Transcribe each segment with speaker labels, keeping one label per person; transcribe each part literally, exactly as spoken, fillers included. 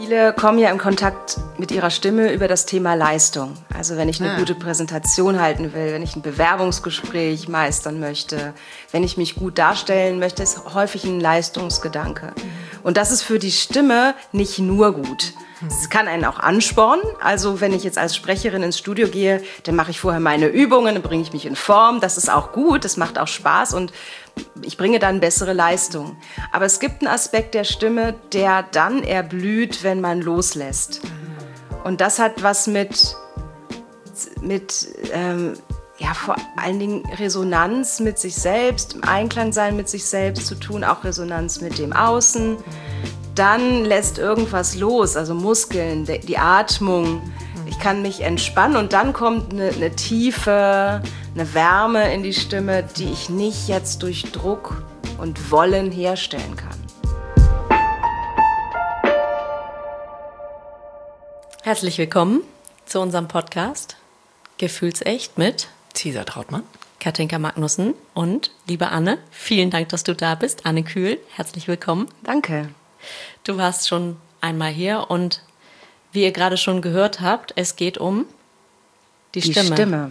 Speaker 1: Viele kommen ja in Kontakt mit ihrer Stimme über das Thema Leistung. Also wenn ich eine ja. gute Präsentation halten will, wenn ich ein Bewerbungsgespräch meistern möchte, wenn ich mich gut darstellen möchte, ist häufig ein Leistungsgedanke. Und das ist für die Stimme nicht nur gut. Es kann einen auch anspornen. Also wenn ich jetzt als Sprecherin ins Studio gehe, dann mache ich vorher meine Übungen, dann bringe ich mich in Form. Das ist auch gut, das macht auch Spaß und ich bringe dann bessere Leistung. Aber es gibt einen Aspekt der Stimme, der dann erblüht, wenn man loslässt. Und das hat was mit, mit ähm, ja, vor allen Dingen Resonanz mit sich selbst, im Einklang sein mit sich selbst zu tun, auch Resonanz mit dem Außen. Dann lässt irgendwas los, also Muskeln, die Atmung. Ich kann mich entspannen und dann kommt eine, eine Tiefe, eine Wärme in die Stimme, die ich nicht jetzt durch Druck und Wollen herstellen kann.
Speaker 2: Herzlich willkommen zu unserem Podcast Gefühlsecht mit
Speaker 3: Cesar Trautmann,
Speaker 2: Katinka Magnussen und liebe Anne. Vielen Dank, dass du da bist. Anne Kühl, herzlich willkommen.
Speaker 1: Danke.
Speaker 2: Du warst schon einmal hier und wie ihr gerade schon gehört habt, es geht um die, die Stimme.
Speaker 1: Stimme.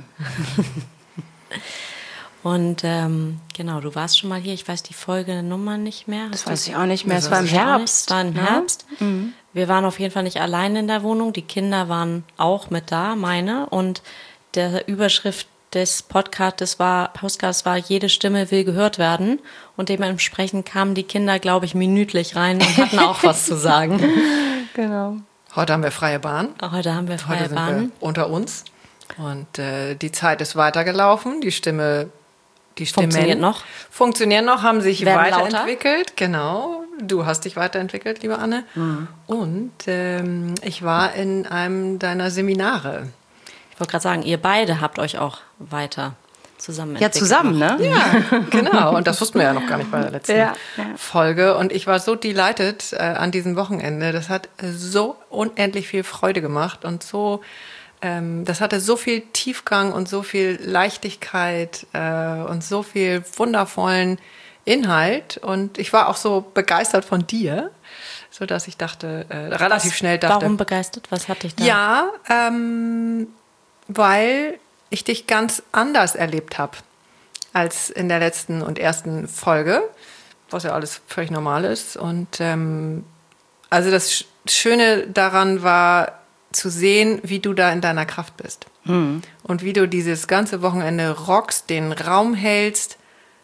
Speaker 2: Und ähm, genau, du warst schon mal hier. Ich weiß die Folgenummer nicht mehr.
Speaker 1: Das weiß ich auch nicht mehr. Es war im Herbst.
Speaker 2: Es war im Herbst. Mhm. Wir waren auf jeden Fall nicht allein in der Wohnung. Die Kinder waren auch mit da, meine. Und der Überschrift des Podcasts war, Podcasts war, jede Stimme will gehört werden. Und dementsprechend kamen die Kinder, glaube ich, minütlich rein und hatten auch was zu sagen.
Speaker 1: Genau.
Speaker 3: Heute haben wir freie Bahn.
Speaker 2: Heute haben wir freie
Speaker 3: Heute sind
Speaker 2: Bahn.
Speaker 3: Wir unter uns. Und äh, die Zeit ist weitergelaufen. Die Stimme, die Stimmen
Speaker 2: funktioniert noch.
Speaker 3: Funktionieren noch, haben sich
Speaker 2: Werden
Speaker 3: weiterentwickelt.
Speaker 2: Lauter.
Speaker 3: Genau. Du hast dich weiterentwickelt, liebe Anne. Mhm. Und ähm, ich war in einem deiner Seminare.
Speaker 2: Ich wollte gerade sagen, ihr beide habt euch auch weiter zusammen
Speaker 1: entwickelt. Ja, zusammen, ne?
Speaker 3: Ja, genau. Und das wussten wir ja noch gar nicht bei der letzten ja, ja. Folge. Und ich war so delighted äh, an diesem Wochenende. Das hat so unendlich viel Freude gemacht und so, ähm, das hatte so viel Tiefgang und so viel Leichtigkeit äh, und so viel wundervollen Inhalt. Und ich war auch so begeistert von dir, so dass ich dachte, äh, relativ
Speaker 2: Was,
Speaker 3: schnell dachte.
Speaker 2: Warum begeistert? Was hat dich da?
Speaker 3: Ja, ähm, weil ich dich ganz anders erlebt habe als in der letzten und ersten Folge, was ja alles völlig normal ist. Und ähm, also das Schöne daran war zu sehen, wie du da in deiner Kraft bist. Mhm. Und wie du dieses ganze Wochenende rockst, den Raum hältst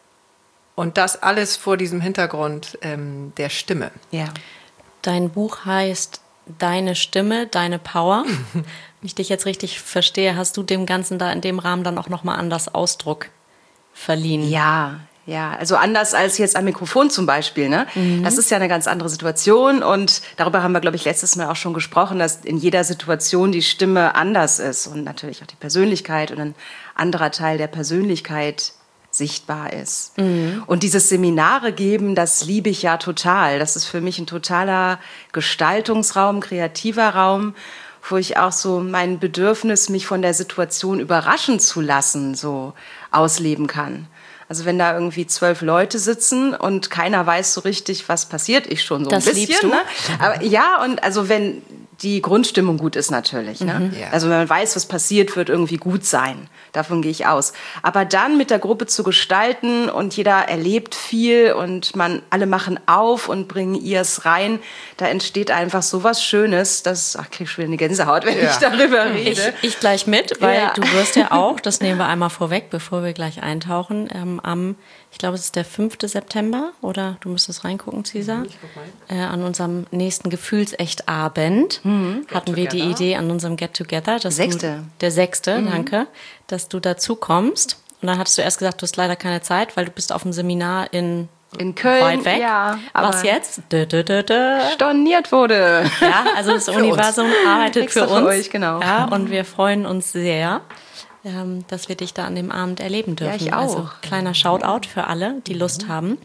Speaker 3: und das alles vor diesem Hintergrund ähm, der Stimme.
Speaker 2: Ja. Dein Buch heißt Deine Stimme, deine Power. Wenn ich dich jetzt richtig verstehe, hast du dem Ganzen da in dem Rahmen dann auch nochmal anders Ausdruck verliehen.
Speaker 1: Ja, ja, also anders als jetzt am Mikrofon zum Beispiel, ne? Mhm. Das ist ja eine ganz andere Situation und darüber haben wir, glaube ich, letztes Mal auch schon gesprochen, dass in jeder Situation die Stimme anders ist und natürlich auch die Persönlichkeit und ein anderer Teil der Persönlichkeit sichtbar ist. Mhm. Und dieses Seminare geben, das liebe ich ja total. Das ist für mich ein totaler Gestaltungsraum, kreativer Raum, wo ich auch so mein Bedürfnis, mich von der Situation überraschen zu lassen, so ausleben kann. Also wenn da irgendwie zwölf Leute sitzen und keiner weiß so richtig, was passiert, ich schon so
Speaker 2: das
Speaker 1: ein bisschen.
Speaker 2: Liebst du?
Speaker 1: Ne? Aber ja, und also wenn die Grundstimmung gut ist natürlich. Ne?
Speaker 2: Mhm.
Speaker 3: Ja.
Speaker 1: Also wenn man weiß, was passiert, wird irgendwie gut sein. Davon gehe ich aus. Aber dann mit der Gruppe zu gestalten und jeder erlebt viel und man alle machen auf und bringen ihrs rein, da entsteht einfach so was Schönes, dass, ach, krieg ich schon wieder eine Gänsehaut, wenn ja. ich darüber rede.
Speaker 2: Ich, ich gleich mit, weil
Speaker 1: ja.
Speaker 2: du wirst ja auch, das nehmen wir einmal vorweg, bevor wir gleich eintauchen, ähm, am, ich glaube, es ist der fünfte September, oder du müsstest reingucken, Cesar,
Speaker 3: ich guck mal.
Speaker 2: Äh, an unserem nächsten Gefühlsecht-Abend mhm. hatten wir die Idee an unserem Get-Together. Dass
Speaker 1: Sechste.
Speaker 2: Du, der sechste,
Speaker 1: mhm.
Speaker 2: danke, dass du dazu kommst. Und dann hattest du erst gesagt, du hast leider keine Zeit, weil du bist auf einem Seminar in
Speaker 1: In Köln,
Speaker 2: weit weg.
Speaker 1: ja.
Speaker 2: Was jetzt? Dö, dö, dö, dö.
Speaker 1: Storniert wurde.
Speaker 2: Ja, also das Universum uns. arbeitet
Speaker 1: Extra
Speaker 2: für uns.
Speaker 1: Für euch, genau.
Speaker 2: Ja, und wir freuen uns sehr, ähm, dass wir dich da an dem Abend erleben dürfen.
Speaker 1: Ja, ich auch.
Speaker 2: Also kleiner Shoutout für alle, die Lust mhm. haben.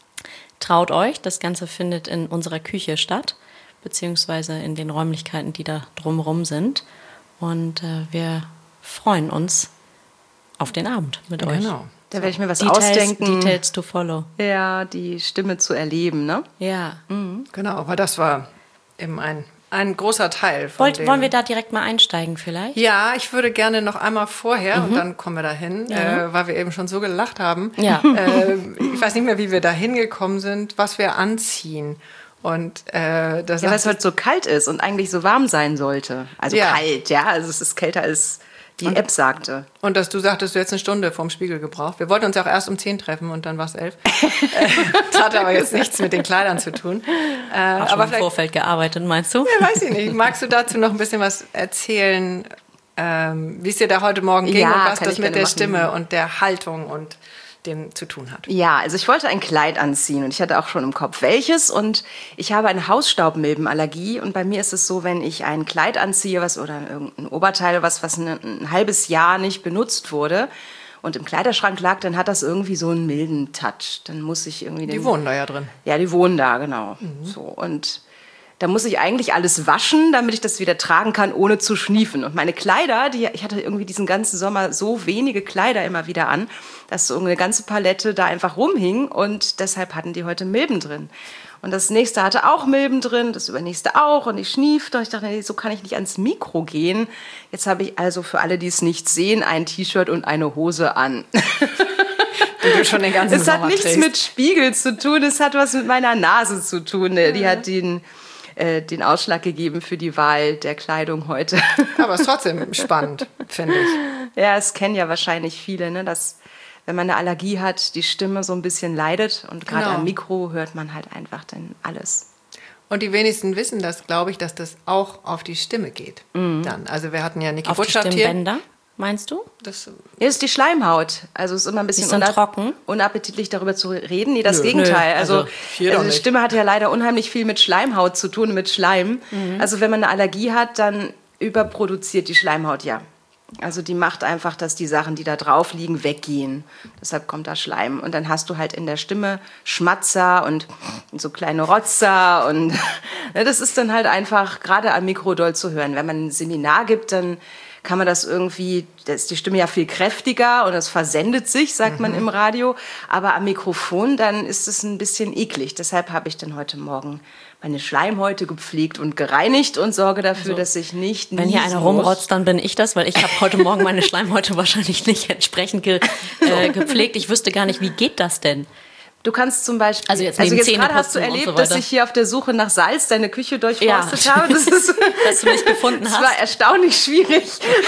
Speaker 2: Traut euch, das Ganze findet in unserer Küche statt, beziehungsweise in den Räumlichkeiten, die da drumherum sind. Und äh, wir freuen uns auf den Abend mit
Speaker 3: ja,
Speaker 2: euch.
Speaker 3: Genau.
Speaker 1: Da werde ich mir was
Speaker 2: Details,
Speaker 1: ausdenken.
Speaker 2: Details to follow.
Speaker 1: Ja, die Stimme zu erleben, ne?
Speaker 2: Ja.
Speaker 3: Mhm. Genau, aber das war eben ein ein großer Teil von
Speaker 2: Wollt,
Speaker 3: dem.
Speaker 2: Wollen wir da direkt mal einsteigen vielleicht?
Speaker 3: Ja, ich würde gerne noch einmal vorher, mhm. und dann kommen wir dahin,
Speaker 2: ja.
Speaker 3: äh, weil wir eben schon so gelacht haben.
Speaker 2: Ja.
Speaker 3: Äh, ich weiß nicht mehr, wie wir da hingekommen sind, was wir anziehen. Und, äh, das
Speaker 1: ja, weil es heute so kalt ist und eigentlich so warm sein sollte. Also ja. kalt, ja. Also es ist kälter, als die und, App sagte.
Speaker 3: Und dass du sagtest, du hättest eine Stunde vorm Spiegel gebraucht. Wir wollten uns ja auch erst um zehn treffen und dann war es elf. Das hatte aber jetzt nichts mit den Kleidern zu tun.
Speaker 2: Äh, Hast aber im Vorfeld gearbeitet, meinst du?
Speaker 3: Ja, weiß ich nicht. Magst du dazu noch ein bisschen was erzählen, ähm, wie es dir da heute Morgen ging
Speaker 1: ja,
Speaker 3: und was das mit der
Speaker 1: machen.
Speaker 3: Stimme und der Haltung und dem zu tun hat?
Speaker 1: Ja, also ich wollte ein Kleid anziehen und ich hatte auch schon im Kopf welches und ich habe eine Hausstaubmilbenallergie und bei mir ist es so, wenn ich ein Kleid anziehe was oder irgendein Oberteil, was, was ein, ein halbes Jahr nicht benutzt wurde und im Kleiderschrank lag, dann hat das irgendwie so einen milden Touch. Dann muss ich irgendwie... Den,
Speaker 3: die wohnen da ja drin.
Speaker 1: Ja, die wohnen da, genau. Mhm. So, und da muss ich eigentlich alles waschen, damit ich das wieder tragen kann, ohne zu schniefen. Und meine Kleider, die, ich hatte irgendwie diesen ganzen Sommer so wenige Kleider immer wieder an, dass so eine ganze Palette da einfach rumhing und deshalb hatten die heute Milben drin. Und das nächste hatte auch Milben drin, das übernächste auch und ich schniefte und ich dachte, nee, so kann ich nicht ans Mikro gehen. Jetzt habe ich also für alle, die es nicht sehen, ein T-Shirt und eine Hose an.
Speaker 3: Die du schon den ganzen
Speaker 1: es
Speaker 3: Sommer
Speaker 1: hat nichts
Speaker 3: trägst.
Speaker 1: mit Spiegel zu tun, es hat was mit meiner Nase zu tun. Die
Speaker 3: ja.
Speaker 1: hat den... den Ausschlag gegeben für die Wahl der Kleidung heute.
Speaker 3: Aber es ist trotzdem spannend, finde ich.
Speaker 1: Ja, es kennen ja wahrscheinlich viele, ne, dass wenn man eine Allergie hat, die Stimme so ein bisschen leidet und gerade
Speaker 3: genau.
Speaker 1: am Mikro hört man halt einfach dann alles.
Speaker 3: Und die wenigsten wissen das, glaube ich, dass das auch auf die Stimme geht. Mhm. Dann. Also wir hatten ja Niki
Speaker 2: auf
Speaker 3: Butschaft
Speaker 2: die Stimmbänder, meinst du?
Speaker 3: Das
Speaker 1: ja, ist die Schleimhaut. Also es ist immer ein bisschen
Speaker 2: unab- trocken.
Speaker 1: unappetitlich darüber zu reden. Nee, das
Speaker 3: Nö.
Speaker 1: Gegenteil.
Speaker 3: Nö.
Speaker 1: Also,
Speaker 3: also, also
Speaker 1: die
Speaker 3: nicht.
Speaker 1: Stimme hat ja leider unheimlich viel mit Schleimhaut zu tun, mit Schleim. Mhm. Also wenn man eine Allergie hat, dann überproduziert die Schleimhaut ja. Also die macht einfach, dass die Sachen, die da drauf liegen, weggehen. Deshalb kommt da Schleim. Und dann hast du halt in der Stimme Schmatzer und so kleine Rotzer. Und ja, das ist dann halt einfach gerade am Mikro doll zu hören. Wenn man ein Seminar gibt, dann kann man das irgendwie, da ist die Stimme ja viel kräftiger und es versendet sich, sagt mhm. man im Radio. Aber am Mikrofon, dann ist es ein bisschen eklig. Deshalb habe ich dann heute Morgen meine Schleimhäute gepflegt und gereinigt und sorge dafür, also, dass ich nicht
Speaker 2: wenn hier einer rumrotzt, dann bin ich das, weil ich habe heute Morgen meine Schleimhäute wahrscheinlich nicht entsprechend ge, äh, gepflegt. Ich wüsste gar nicht, wie geht das denn?
Speaker 1: Du kannst zum Beispiel,
Speaker 2: also jetzt,
Speaker 1: also jetzt gerade hast du erlebt, so dass ich hier auf der Suche nach Salz deine Küche durchforstet ja. habe. Das ist,
Speaker 2: dass du mich gefunden hast.
Speaker 1: Das war erstaunlich schwierig.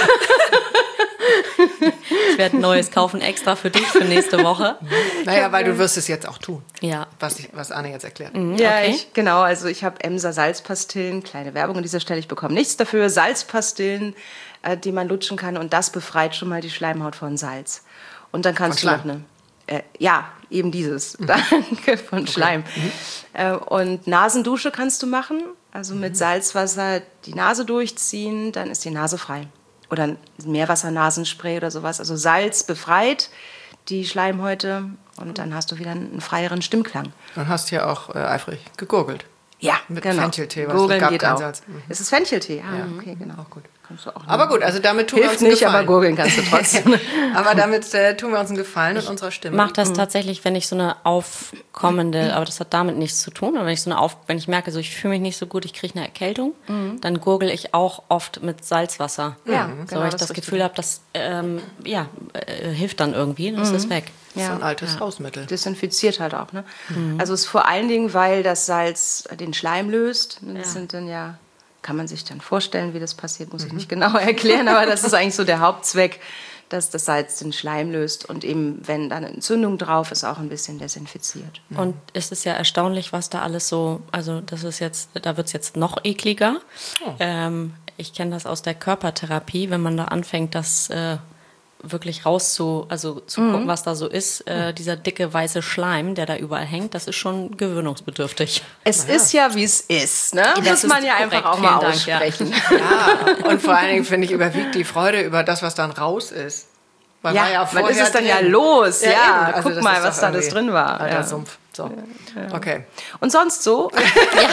Speaker 2: Ich werde ein neues kaufen extra für dich für nächste Woche.
Speaker 3: Naja, weil du wirst es jetzt auch tun.
Speaker 2: Ja.
Speaker 3: Was, ich, was Anne jetzt erklärt.
Speaker 1: Mhm, ja, okay. ich, genau. Also ich habe Emser Salzpastillen, kleine Werbung an dieser Stelle, ich bekomme nichts dafür. Salzpastillen, äh, die man lutschen kann und das befreit schon mal die Schleimhaut von Salz. Und dann kannst
Speaker 3: von
Speaker 1: du noch eine... Äh, ja, eben dieses. Mhm. Danke, von okay. Schleim. Mhm. Äh, und Nasendusche kannst du machen. Also mit mhm. Salzwasser die Nase durchziehen, dann ist die Nase frei. Oder Meerwasser-Nasenspray oder sowas. Also Salz befreit die Schleimhäute und dann hast du wieder einen freieren Stimmklang.
Speaker 3: Und hast ja auch äh, eifrig gegurgelt.
Speaker 1: Ja,
Speaker 3: mit
Speaker 1: genau.
Speaker 3: Fencheltee.
Speaker 1: Gurgeln
Speaker 3: gab
Speaker 1: geht
Speaker 3: kein
Speaker 1: auch.
Speaker 3: Salz. Mhm.
Speaker 1: Es ist Fencheltee, ah,
Speaker 3: ja.
Speaker 1: okay, genau.
Speaker 3: Auch gut.
Speaker 1: Du auch
Speaker 3: aber gut, also damit tun wir uns einen
Speaker 1: nicht,
Speaker 3: Gefallen.
Speaker 1: aber gurgeln kannst du trotzdem.
Speaker 3: Aber damit äh, tun wir uns einen Gefallen in unserer Stimme.
Speaker 2: Ich mache das mhm. tatsächlich, wenn ich so eine aufkommende, aber das hat damit nichts zu tun, aber wenn ich so eine auf, wenn ich merke, so ich fühle mich nicht so gut, ich kriege eine Erkältung, mhm. dann gurgel ich auch oft mit Salzwasser.
Speaker 1: Ja,
Speaker 2: so,
Speaker 1: genau,
Speaker 2: weil ich das, das Gefühl habe, das ähm, ja, äh, hilft dann irgendwie, dann ist
Speaker 1: mhm.
Speaker 2: das weg.
Speaker 3: Das ist
Speaker 1: ja.
Speaker 3: ein altes
Speaker 1: ja.
Speaker 3: Hausmittel.
Speaker 1: Desinfiziert halt auch. Ne?
Speaker 3: Mhm.
Speaker 1: Also es ist vor allen Dingen, weil das Salz den Schleim löst. Das
Speaker 2: ja.
Speaker 1: sind dann ja, kann man sich dann vorstellen, wie das passiert, muss mhm. ich nicht genau erklären, aber das ist eigentlich so der Hauptzweck, dass das Salz den Schleim löst und eben, wenn dann eine Entzündung drauf ist, auch ein bisschen desinfiziert.
Speaker 2: Mhm. Und es ist ja erstaunlich, was da alles so, also das ist jetzt, da wird es jetzt noch ekliger. Oh. Ähm, ich kenne das aus der Körpertherapie, wenn man da anfängt, das äh, wirklich raus zu, also zu mhm. gucken, was da so ist. Äh, dieser dicke weiße Schleim, der da überall hängt, das ist schon gewöhnungsbedürftig.
Speaker 1: Es ja. ist ja, wie es ist, ne? Das muss man ja korrekt. einfach auch mal Dank, aussprechen.
Speaker 3: Ja. ja, und vor allen Dingen, finde ich, überwiegt die Freude über das, was dann raus ist.
Speaker 1: Weil ja, ja wann ist es dann ja los? Ja, ja also guck mal, was da alles drin war.
Speaker 3: Alter
Speaker 1: ja.
Speaker 3: Sumpf. So.
Speaker 1: Ja, ja.
Speaker 3: Okay.
Speaker 1: Und sonst so?
Speaker 2: Ja.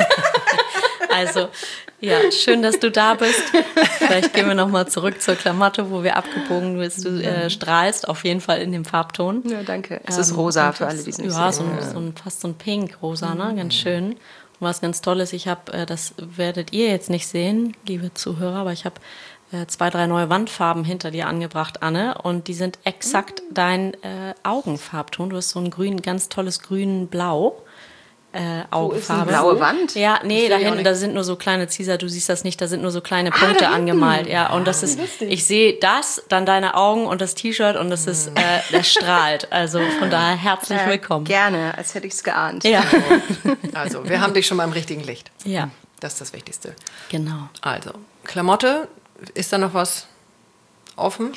Speaker 2: Also, ja, schön, dass du da bist. Vielleicht gehen wir nochmal zurück zur Klamotte, wo wir abgebogen bist. Du äh, strahlst auf jeden Fall in dem Farbton.
Speaker 1: Ja, danke. Es ähm, ist rosa für alle, die es nicht
Speaker 2: ja,
Speaker 1: sehen.
Speaker 2: So ein, so ein, fast so ein Pink-Rosa, ne? Ganz schön. was ganz Tolles. Ich habe, äh, das werdet ihr jetzt nicht sehen, liebe Zuhörer, aber ich habe äh, zwei, drei neue Wandfarben hinter dir angebracht, Anne. Und die sind exakt mhm. dein äh, Augenfarbton. Du hast so ein grün, ganz tolles grün-blau. Äh, Augenfarbe.
Speaker 1: Wo ist eine blaue Wand?
Speaker 2: Ja, nee, da hinten, da sind nur so kleine Cäsar, du siehst das nicht, da sind nur so kleine Punkte ah, angemalt. Ja, und das ist, ich sehe das, dann deine Augen und das T-Shirt und das ist, äh, das strahlt. Also von daher herzlich
Speaker 1: äh,
Speaker 2: willkommen.
Speaker 1: Gerne, als hätte ich es geahnt.
Speaker 2: Ja.
Speaker 3: Also, wir haben dich schon mal im richtigen Licht.
Speaker 2: Ja.
Speaker 3: Das ist das Wichtigste.
Speaker 2: Genau.
Speaker 3: Also, Klamotte, ist da noch was offen?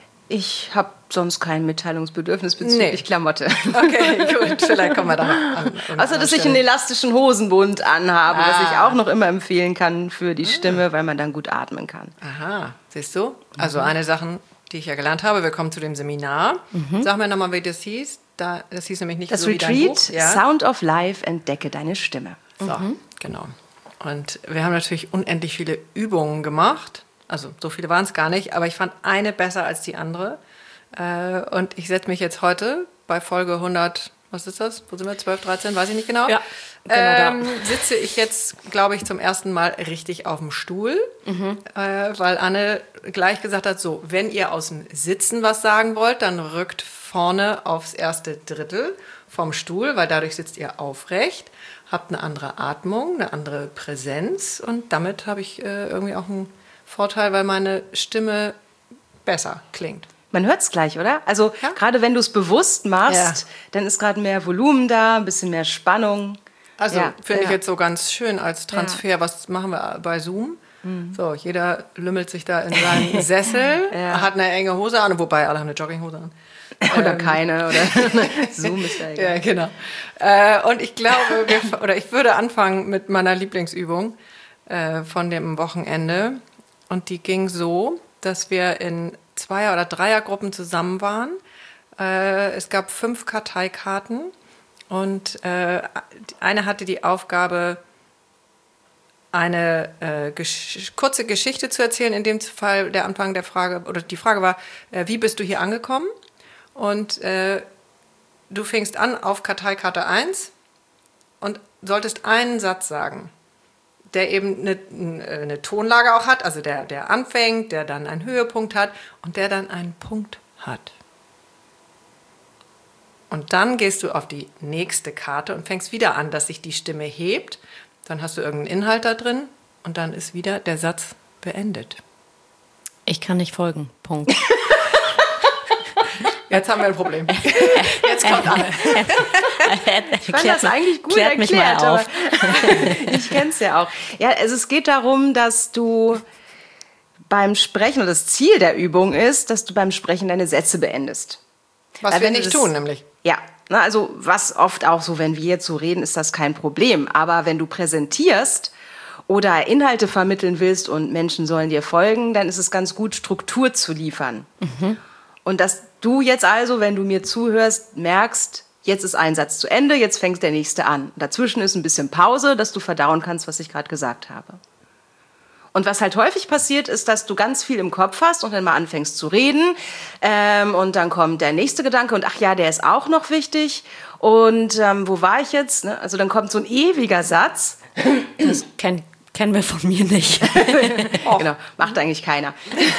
Speaker 1: Ich habe sonst kein Mitteilungsbedürfnis bezüglich nee. Klamotte.
Speaker 3: Okay, gut, vielleicht kommen wir da noch an.
Speaker 1: Außer, dass ich einen elastischen Hosenbund anhabe, ah. was ich auch noch immer empfehlen kann für die ah. Stimme, weil man dann gut atmen kann.
Speaker 3: Aha, siehst du? Also mhm. eine Sache, die ich ja gelernt habe, wir kommen zu dem Seminar. Mhm. Sag mir nochmal, wie das hieß. Da, das hieß nämlich nicht
Speaker 1: das
Speaker 3: so
Speaker 1: Retreat,
Speaker 3: wie dein Buch. Ja?
Speaker 1: Sound of Life, entdecke deine Stimme.
Speaker 3: So, mhm. genau. Und wir haben natürlich unendlich viele Übungen gemacht. Also so viele waren es gar nicht, aber ich fand eine besser als die andere. Äh, und ich setze mich jetzt heute bei Folge hundert, was ist das? Wo sind wir? zwölf, dreizehn, weiß ich nicht genau.
Speaker 2: Ja, genau
Speaker 3: ähm, sitze ich jetzt, glaube ich, zum ersten Mal richtig auf dem Stuhl, mhm. äh, weil Anne gleich gesagt hat, so, wenn ihr aus dem Sitzen was sagen wollt, dann rückt vorne aufs erste Drittel vom Stuhl, weil dadurch sitzt ihr aufrecht, habt eine andere Atmung, eine andere Präsenz und damit habe ich äh, irgendwie auch einen Vorteil, weil meine Stimme besser klingt.
Speaker 1: Man hört es gleich, oder? Also ja? gerade wenn du es bewusst machst, ja. dann ist gerade mehr Volumen da, ein bisschen mehr Spannung.
Speaker 3: Also ja. finde ja. ich jetzt so ganz schön als Transfer. Ja. Was machen wir bei Zoom? Mhm. So, jeder lümmelt sich da in seinen Sessel, ja. hat eine enge Hose an, wobei alle haben eine Jogginghose an.
Speaker 1: Oder ähm, keine, oder Zoom ist ja egal.
Speaker 3: Ja, genau. Äh, und ich glaube, wir, oder ich würde anfangen mit meiner Lieblingsübung äh, von dem Wochenende. Und die ging so, dass wir in Zweier- oder Dreiergruppen zusammen waren. Äh, es gab fünf Karteikarten und äh, eine hatte die Aufgabe, eine äh, gesch- kurze Geschichte zu erzählen. In dem Fall der Anfang der Frage, oder die Frage war, äh, wie bist du hier angekommen? Und äh, du fängst an auf Karteikarte eins und solltest einen Satz sagen, der eben eine, eine Tonlage auch hat, also der, der anfängt, der dann einen Höhepunkt hat und der dann einen Punkt hat. Und dann gehst du auf die nächste Karte und fängst wieder an, dass sich die Stimme hebt. Dann hast du irgendeinen Inhalt da drin und dann ist wieder der Satz beendet.
Speaker 2: Ich kann nicht folgen. Punkt.
Speaker 3: Jetzt haben wir ein Problem. Jetzt kommt Anne.
Speaker 1: Ich fand das eigentlich gut erklärt, mich mal auf. Aber ich kenne es ja auch. Ja, also es geht darum, dass du beim Sprechen, und das Ziel der Übung ist, dass du beim Sprechen deine Sätze beendest.
Speaker 3: Was Weil wir nicht das, tun, nämlich.
Speaker 1: Ja, also was oft auch so, wenn wir jetzt so reden, ist das kein Problem. Aber wenn du präsentierst oder Inhalte vermitteln willst und Menschen sollen dir folgen, dann ist es ganz gut, Struktur zu liefern. Mhm. Und dass du jetzt also, wenn du mir zuhörst, merkst, jetzt ist ein Satz zu Ende, jetzt fängt der nächste an. Dazwischen ist ein bisschen Pause, dass du verdauen kannst, was ich gerade gesagt habe. Und was halt häufig passiert, ist, dass du ganz viel im Kopf hast und dann mal anfängst zu reden ähm, und dann kommt der nächste Gedanke und ach ja, der ist auch noch wichtig und ähm, wo war ich jetzt? Ne? Also dann kommt so ein ewiger Satz.
Speaker 2: Das kennt Kennen wir von mir nicht.
Speaker 1: Oh. Genau, macht eigentlich keiner.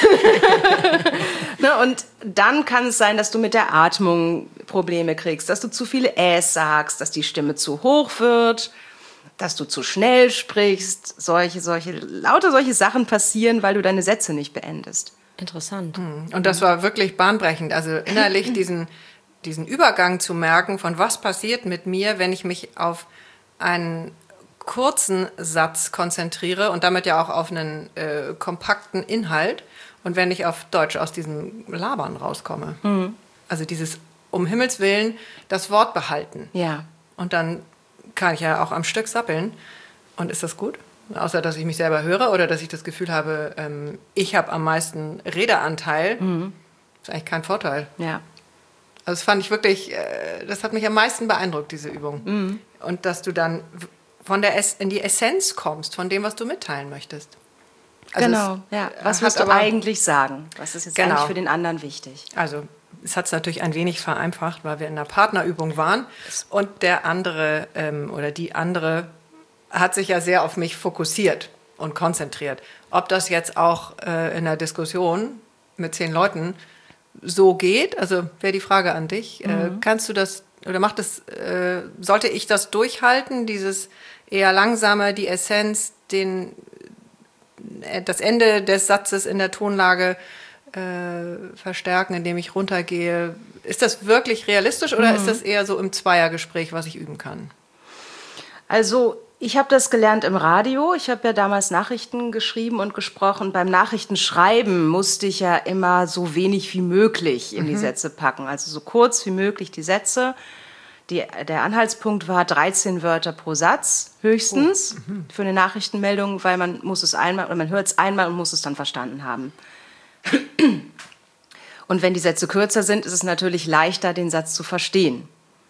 Speaker 1: Ne, und dann kann es sein, dass du mit der Atmung Probleme kriegst, dass du zu viele Äs sagst, dass die Stimme zu hoch wird, dass du zu schnell sprichst. Solche, solche, lauter solche Sachen passieren, weil du deine Sätze nicht beendest.
Speaker 2: Interessant.
Speaker 3: Und das war wirklich bahnbrechend. Also innerlich diesen, diesen Übergang zu merken, von was passiert mit mir, wenn ich mich auf einen kurzen Satz konzentriere und damit ja auch auf einen äh, kompakten Inhalt und wenn ich auf Deutsch aus diesem Labern rauskomme. Mhm. Also dieses um Himmels Willen das Wort behalten.
Speaker 1: Ja.
Speaker 3: Und dann kann ich ja auch am Stück sappeln. Und ist das gut? Außer, dass ich mich selber höre oder dass ich das Gefühl habe, ähm, ich habe am meisten Redeanteil. Mhm. Das ist eigentlich kein Vorteil.
Speaker 1: Ja.
Speaker 3: Also das fand ich wirklich, äh, das hat mich am meisten beeindruckt, diese Übung. Mhm. Und dass du dann von der es- in die Essenz kommst, von dem, was du mitteilen möchtest.
Speaker 1: Also genau, ja. Was willst du eigentlich sagen? Was ist jetzt genau. eigentlich für den anderen wichtig?
Speaker 3: Also es hat es natürlich ein wenig vereinfacht, weil wir in einer Partnerübung waren und der andere ähm, oder die andere hat sich ja sehr auf mich fokussiert und konzentriert. Ob das jetzt auch äh, in der Diskussion mit zehn Leuten so geht, also wäre die Frage an dich. Mhm. Äh, kannst du das, oder macht das, äh, sollte ich das durchhalten, dieses eher langsame, die Essenz, den, äh, das Ende des Satzes in der Tonlage äh, verstärken, indem ich runtergehe? Ist das wirklich realistisch oder mhm. ist das eher so im Zweiergespräch, was ich üben kann?
Speaker 1: Also ich habe das gelernt im Radio. Ich habe ja damals Nachrichten geschrieben und gesprochen. Beim Nachrichtenschreiben musste ich ja immer so wenig wie möglich in mhm. die Sätze packen. Also so kurz wie möglich die Sätze. Die, der Anhaltspunkt war dreizehn Wörter pro Satz höchstens oh. mhm. für eine Nachrichtenmeldung, weil man muss es einmal oder man hört es einmal und muss es dann verstanden haben. Und wenn die Sätze kürzer sind, ist es natürlich leichter, den Satz zu verstehen.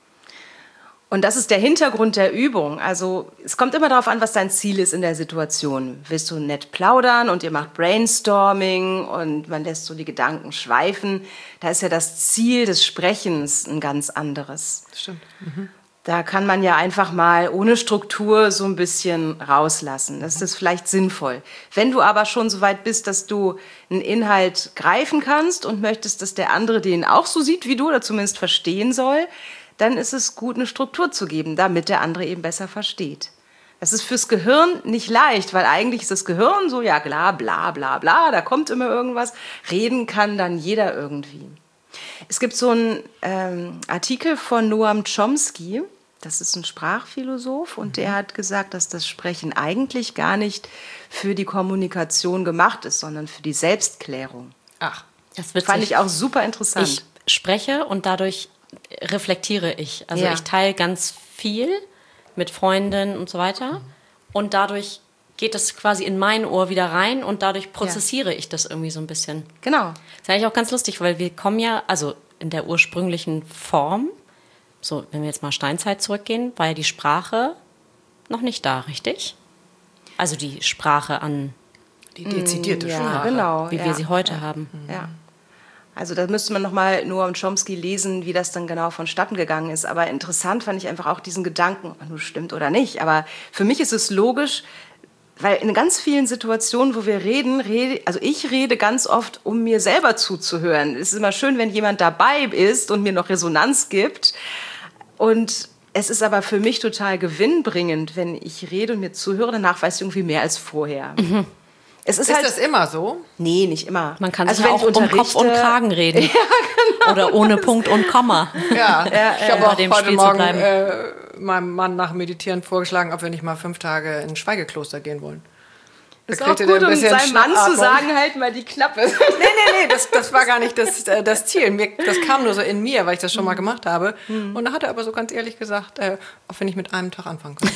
Speaker 1: Und das ist der Hintergrund der Übung. Also es kommt immer darauf an, was dein Ziel ist in der Situation. Willst du nett plaudern und ihr macht Brainstorming und man lässt so die Gedanken schweifen? Da ist ja das Ziel des Sprechens ein ganz anderes.
Speaker 3: Stimmt. Mhm.
Speaker 1: Da kann man ja einfach mal ohne Struktur so ein bisschen rauslassen. Das ist vielleicht sinnvoll. Wenn du aber schon so weit bist, dass du einen Inhalt greifen kannst und möchtest, dass der andere den auch so sieht wie du oder zumindest verstehen soll, dann ist es gut, eine Struktur zu geben, damit der andere eben besser versteht. Das ist fürs Gehirn nicht leicht, weil eigentlich ist das Gehirn so, ja, bla, bla, bla, bla, da kommt immer irgendwas. Reden kann dann jeder irgendwie. Es gibt so einen ähm, Artikel von Noam Chomsky, das ist ein Sprachphilosoph, und der hat gesagt, dass das Sprechen eigentlich gar nicht für die Kommunikation gemacht ist, sondern für die Selbstklärung.
Speaker 3: Ach,
Speaker 1: das fand ich auch super interessant.
Speaker 2: Ich spreche und dadurch reflektiere ich. Also
Speaker 1: ja.
Speaker 2: ich teile ganz viel mit Freundinnen und so weiter und dadurch geht das quasi in mein Ohr wieder rein und dadurch prozessiere ja. ich das irgendwie so ein bisschen.
Speaker 1: Genau.
Speaker 2: Das ist eigentlich auch ganz lustig, weil wir kommen ja, also in der ursprünglichen Form, so wenn wir jetzt mal Steinzeit zurückgehen, war ja die Sprache noch nicht da, richtig? Also die Sprache an
Speaker 3: die dezidierte
Speaker 1: ja,
Speaker 3: Sprache,
Speaker 1: genau,
Speaker 2: wie
Speaker 1: ja.
Speaker 2: wir sie heute
Speaker 1: ja.
Speaker 2: haben.
Speaker 1: Ja. Also da müsste man nochmal Noam Chomsky lesen, wie das dann genau vonstatten gegangen ist. Aber interessant fand ich einfach auch diesen Gedanken, ob das stimmt oder nicht. Aber für mich ist es logisch, weil in ganz vielen Situationen, wo wir reden, rede, also ich rede ganz oft, um mir selber zuzuhören. Es ist immer schön, wenn jemand dabei ist und mir noch Resonanz gibt. Und es ist aber für mich total gewinnbringend, wenn ich rede und mir zuhöre, danach weiß ich irgendwie mehr als vorher.
Speaker 3: Mhm. Es ist, ist halt, das immer so?
Speaker 1: Nee, nicht immer.
Speaker 2: Man kann also sich auch um Kopf und Kragen reden. Ja, genau. Oder ohne Punkt und Komma.
Speaker 3: Ja, ja ich habe auch dem heute Spiel Morgen äh, meinem Mann nach Meditieren vorgeschlagen, ob wir nicht mal fünf Tage in ein Schweigekloster gehen wollen.
Speaker 1: Das ist auch gut, um seinem Mann zu sagen, halt mal die Klappe.
Speaker 3: Nee, nee, nee, das, das war gar nicht das, das Ziel. Mir, das kam nur so in mir, weil ich das schon mal gemacht habe. Mhm. Und da hat er aber so ganz ehrlich gesagt, äh, auch wenn ich mit einem Tag anfangen könnte.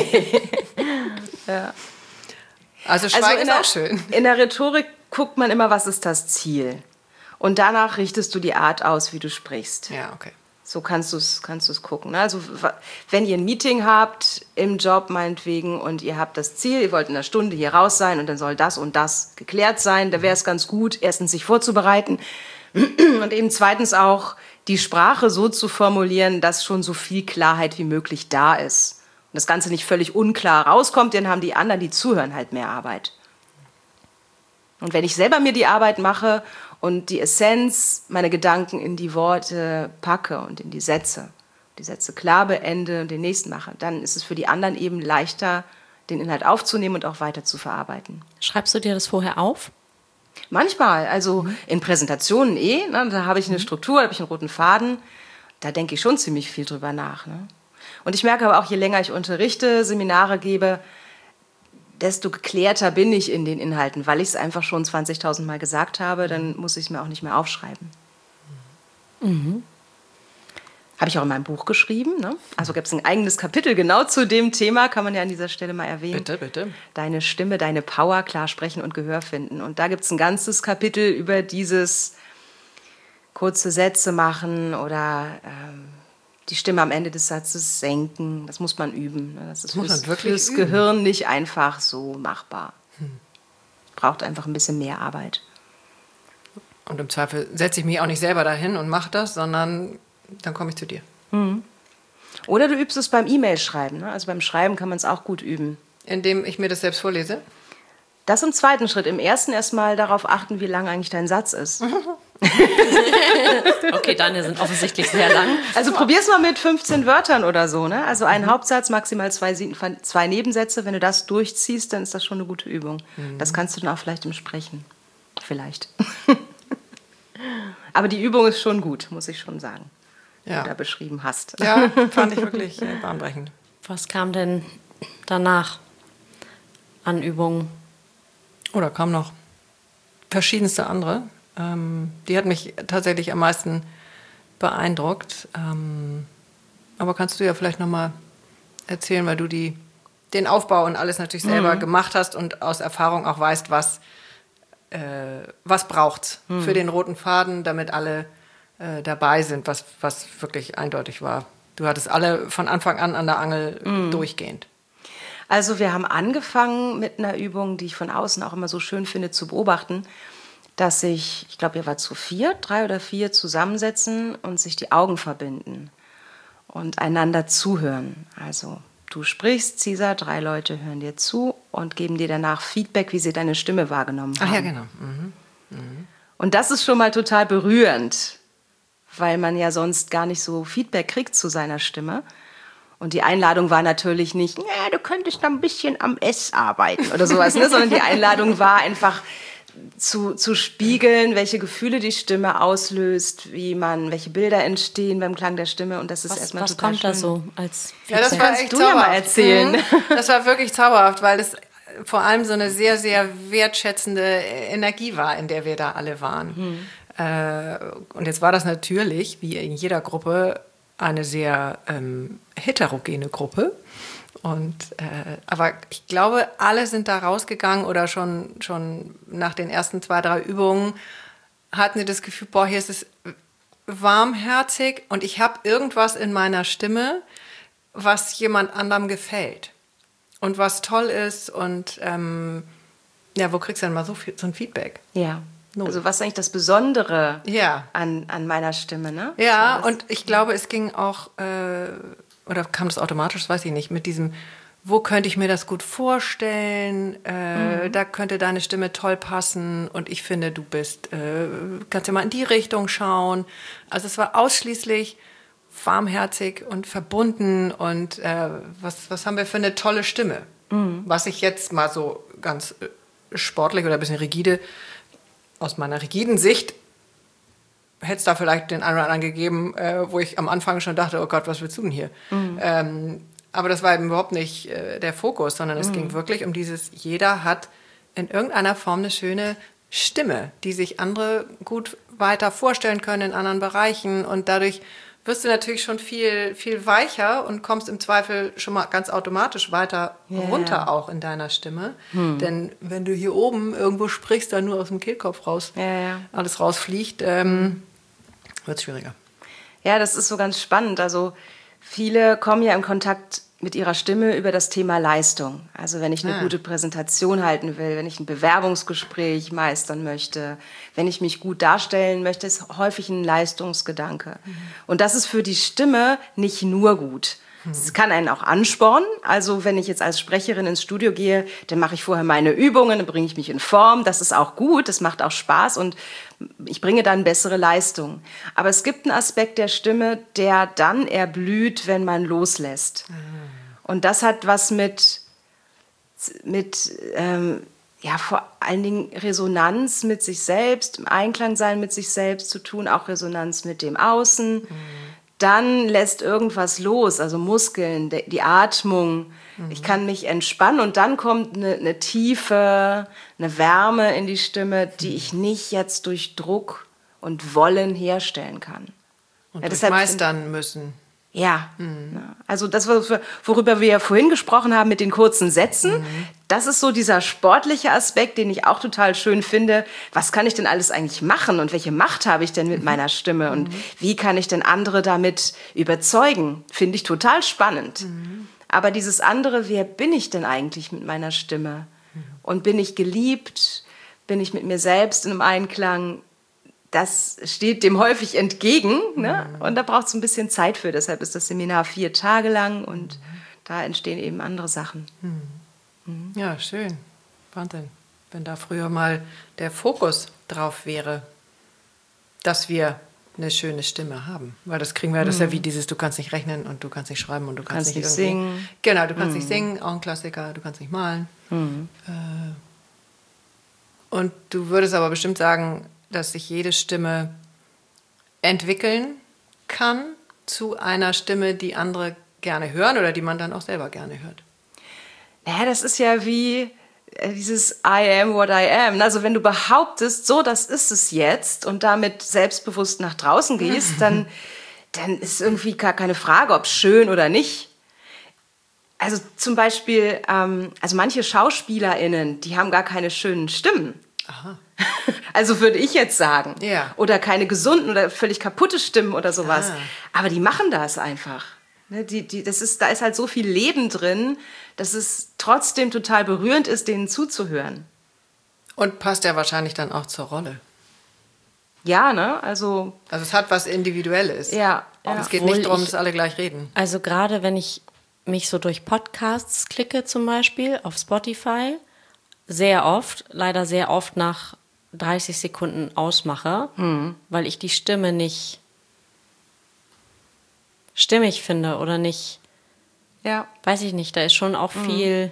Speaker 1: Ja.
Speaker 3: Also Schweigen also ist der, auch schön.
Speaker 1: In der Rhetorik guckt man immer, was ist das Ziel. Und danach richtest du die Art aus, wie du sprichst.
Speaker 3: Ja, okay.
Speaker 1: So kannst du es kannst du's gucken. Also wenn ihr ein Meeting habt im Job meinetwegen und ihr habt das Ziel, ihr wollt in einer Stunde hier raus sein und dann soll das und das geklärt sein, da wäre es ganz gut, erstens sich vorzubereiten und eben zweitens auch die Sprache so zu formulieren, dass schon so viel Klarheit wie möglich da ist. Und das Ganze nicht völlig unklar rauskommt, dann haben die anderen, die zuhören, halt mehr Arbeit. Und wenn ich selber mir die Arbeit mache und die Essenz, meine Gedanken in die Worte packe und in die Sätze, die Sätze klar beende und den nächsten mache, dann ist es für die anderen eben leichter, den Inhalt aufzunehmen und auch weiter zu verarbeiten.
Speaker 2: Schreibst du dir das vorher auf?
Speaker 1: Manchmal, also in Präsentationen eh, ne, da habe ich eine Struktur, da habe ich einen roten Faden, da denke ich schon ziemlich viel drüber nach, ne? Und ich merke aber auch, je länger ich unterrichte, Seminare gebe, desto geklärter bin ich in den Inhalten, weil ich es einfach schon zwanzigtausend Mal gesagt habe, dann muss ich es mir auch nicht mehr aufschreiben. Mhm. Habe ich auch in meinem Buch geschrieben, ne? Also gibt es ein eigenes Kapitel genau zu dem Thema, kann man ja an dieser Stelle mal erwähnen.
Speaker 3: Bitte, bitte.
Speaker 1: Deine Stimme, deine Power, klar sprechen und Gehör finden. Und da gibt es ein ganzes Kapitel über dieses kurze Sätze machen oder ähm, die Stimme am Ende des Satzes senken. Das muss man üben. Das ist
Speaker 3: das
Speaker 1: fürs, fürs Gehirn nicht einfach so machbar. Hm. Braucht einfach ein bisschen mehr Arbeit.
Speaker 3: Und im Zweifel setze ich mich auch nicht selber dahin und mache das, sondern dann komme ich zu dir.
Speaker 1: Mhm. Oder du übst es beim E-Mail-Schreiben. Ne? Also beim Schreiben kann man es auch gut üben.
Speaker 3: Indem ich mir das selbst vorlese?
Speaker 1: Das im zweiten Schritt. Im ersten erstmal darauf achten, wie lang eigentlich dein Satz ist.
Speaker 2: Okay, deine sind offensichtlich sehr lang.
Speaker 1: Also probier's mal mit fünfzehn Wörtern oder so. Ne? Also ein mhm. Hauptsatz, maximal zwei, zwei Nebensätze. Wenn du das durchziehst, dann ist das schon eine gute Übung. Mhm. Das kannst du dann auch vielleicht im Sprechen. Vielleicht. Aber die Übung ist schon gut, muss ich schon sagen. Ja. Die du da beschrieben hast.
Speaker 3: Ja, fand ich wirklich äh, bahnbrechend.
Speaker 2: Was kam denn danach an Übungen?
Speaker 3: Oder kam noch verschiedenste andere. Ähm, die hat mich tatsächlich am meisten beeindruckt. Ähm, aber kannst du ja vielleicht nochmal erzählen, weil du die, den Aufbau und alles natürlich selber mhm. gemacht hast und aus Erfahrung auch weißt, was, äh, was braucht's mhm. für den roten Faden, damit alle äh, dabei sind, was, was wirklich eindeutig war. Du hattest alle von Anfang an an der Angel mhm. durchgehend.
Speaker 1: Also wir haben angefangen mit einer Übung, die ich von außen auch immer so schön finde zu beobachten, dass sich, ich glaube, ihr wart zu vier, drei oder vier zusammensetzen und sich die Augen verbinden und einander zuhören. Also du sprichst, Cesar, drei Leute hören dir zu und geben dir danach Feedback, wie sie deine Stimme wahrgenommen haben.
Speaker 3: Ach ja, genau. Mhm. Mhm.
Speaker 1: Und das ist schon mal total berührend, weil man ja sonst gar nicht so Feedback kriegt zu seiner Stimme. Und die Einladung war natürlich nicht, ja, du könntest da ein bisschen am S arbeiten oder sowas, ne? Sondern die Einladung war einfach zu, zu spiegeln, welche Gefühle die Stimme auslöst, wie man, welche Bilder entstehen beim Klang der Stimme. Und das ist
Speaker 2: was,
Speaker 1: erstmal
Speaker 2: was
Speaker 1: total
Speaker 2: kommt
Speaker 1: schön.
Speaker 2: Da so als
Speaker 3: Ja, das war echt
Speaker 1: du ja mal erzählen.
Speaker 3: Mhm. Das war wirklich zauberhaft, weil das vor allem so eine sehr, sehr wertschätzende Energie war, in der wir da alle waren. Mhm. Äh, und jetzt war das natürlich, wie in jeder Gruppe, eine sehr ähm, heterogene Gruppe. Und, äh, aber ich glaube, alle sind da rausgegangen oder schon, schon nach den ersten zwei, drei Übungen hatten sie das Gefühl, boah, hier ist es warmherzig und ich habe irgendwas in meiner Stimme, was jemand anderem gefällt und was toll ist. Und ähm, ja, wo kriegst du denn mal so, viel, so ein Feedback?
Speaker 1: Ja. Null. Also was ist eigentlich das Besondere
Speaker 3: ja.
Speaker 1: an, an meiner Stimme, ne?
Speaker 3: Ja,
Speaker 1: so,
Speaker 3: und ich glaube, es ging auch, äh, oder kam das automatisch, das weiß ich nicht, mit diesem, wo könnte ich mir das gut vorstellen, äh, mhm. da könnte deine Stimme toll passen und ich finde, du bist, äh, kannst ja mal in die Richtung schauen. Also es war ausschließlich warmherzig und verbunden und äh, was, was haben wir für eine tolle Stimme? Mhm. Was ich jetzt mal so ganz sportlich oder ein bisschen rigide aus meiner rigiden Sicht hätte es da vielleicht den einen oder anderen gegeben, äh, wo ich am Anfang schon dachte, oh Gott, was willst du denn hier? Mhm. Ähm, aber das war eben überhaupt nicht äh, der Fokus, sondern es mhm. ging wirklich um dieses, jeder hat in irgendeiner Form eine schöne Stimme, die sich andere gut weiter vorstellen können in anderen Bereichen und dadurch wirst du natürlich schon viel, viel weicher und kommst im Zweifel schon mal ganz automatisch weiter yeah. runter auch in deiner Stimme. Hm. Denn wenn du hier oben irgendwo sprichst, dann nur aus dem Kehlkopf raus, ja, ja. alles rausfliegt, ähm, wird es schwieriger.
Speaker 1: Ja, das ist so ganz spannend. Also viele kommen ja in Kontakt mit ihrer Stimme über das Thema Leistung. Also wenn ich eine ah. gute Präsentation halten will, wenn ich ein Bewerbungsgespräch meistern möchte, wenn ich mich gut darstellen möchte, ist häufig ein Leistungsgedanke. Mhm. Und das ist für die Stimme nicht nur gut. Es kann einen auch anspornen. Also wenn ich jetzt als Sprecherin ins Studio gehe, dann mache ich vorher meine Übungen, dann bringe ich mich in Form. Das ist auch gut, das macht auch Spaß und ich bringe dann bessere Leistung. Aber es gibt einen Aspekt der Stimme, der dann erblüht, wenn man loslässt. Mhm. Und das hat was mit, mit ähm, ja, vor allen Dingen Resonanz mit sich selbst, im Einklang sein mit sich selbst zu tun, auch Resonanz mit dem Außen. Mhm. Dann lässt irgendwas los, also Muskeln, die Atmung. Mhm. Ich kann mich entspannen und dann kommt eine, eine Tiefe, eine Wärme in die Stimme, die mhm. ich nicht jetzt durch Druck und Wollen herstellen kann.
Speaker 3: Und ja, durch meistern müssen.
Speaker 1: Ja, mhm. also das, worüber wir ja vorhin gesprochen haben mit den kurzen Sätzen, mhm. das ist so dieser sportliche Aspekt, den ich auch total schön finde. Was kann ich denn alles eigentlich machen und welche Macht habe ich denn mit mhm. meiner Stimme und mhm. wie kann ich denn andere damit überzeugen? Finde ich total spannend. Mhm. Aber dieses andere, wer bin ich denn eigentlich mit meiner Stimme? Mhm. Und bin ich geliebt? Bin ich mit mir selbst in einem Einklang? das steht dem häufig entgegen. Ne? Mhm. Und da braucht es ein bisschen Zeit für. Deshalb ist das Seminar vier Tage lang und mhm. da entstehen eben andere Sachen.
Speaker 3: Mhm. Mhm. Ja, schön. Wahnsinn. Wenn da früher mal der Fokus drauf wäre, dass wir eine schöne Stimme haben. Weil das kriegen wir, das ist ja wie dieses, du kannst nicht rechnen und du kannst nicht schreiben und du kannst, kannst nicht, nicht singen. Genau, du kannst mhm. nicht singen, auch ein Klassiker, du kannst nicht malen. Mhm. Und du würdest aber bestimmt sagen, dass sich jede Stimme entwickeln kann zu einer Stimme, die andere gerne hören oder die man dann auch selber gerne hört.
Speaker 1: Naja, das ist ja wie dieses I am what I am. Also wenn du behauptest, so, das ist es jetzt und damit selbstbewusst nach draußen gehst, dann, dann ist irgendwie gar keine Frage, ob schön oder nicht. Also zum Beispiel, ähm, also manche SchauspielerInnen, die haben gar keine schönen Stimmen. Aha. Also würde ich jetzt sagen.
Speaker 3: Ja.
Speaker 1: Oder keine gesunden oder völlig kaputte Stimmen oder sowas. Ah. Aber die machen das einfach. Ne, die, die, das ist, da ist halt so viel Leben drin, dass es trotzdem total berührend ist, denen zuzuhören.
Speaker 3: Und passt ja wahrscheinlich dann auch zur Rolle.
Speaker 1: Ja, ne? Also,
Speaker 3: also es hat was Individuelles.
Speaker 1: Ja.
Speaker 3: ja. Es geht
Speaker 2: Obwohl
Speaker 3: nicht darum,
Speaker 2: ich,
Speaker 3: dass alle gleich reden.
Speaker 2: Also gerade wenn ich mich so durch Podcasts klicke zum Beispiel auf Spotify, sehr oft, leider sehr oft nach dreißig Sekunden ausmache, mhm. weil ich die Stimme nicht stimmig finde oder nicht,
Speaker 1: ja.
Speaker 2: weiß ich nicht, da ist schon auch viel, mhm.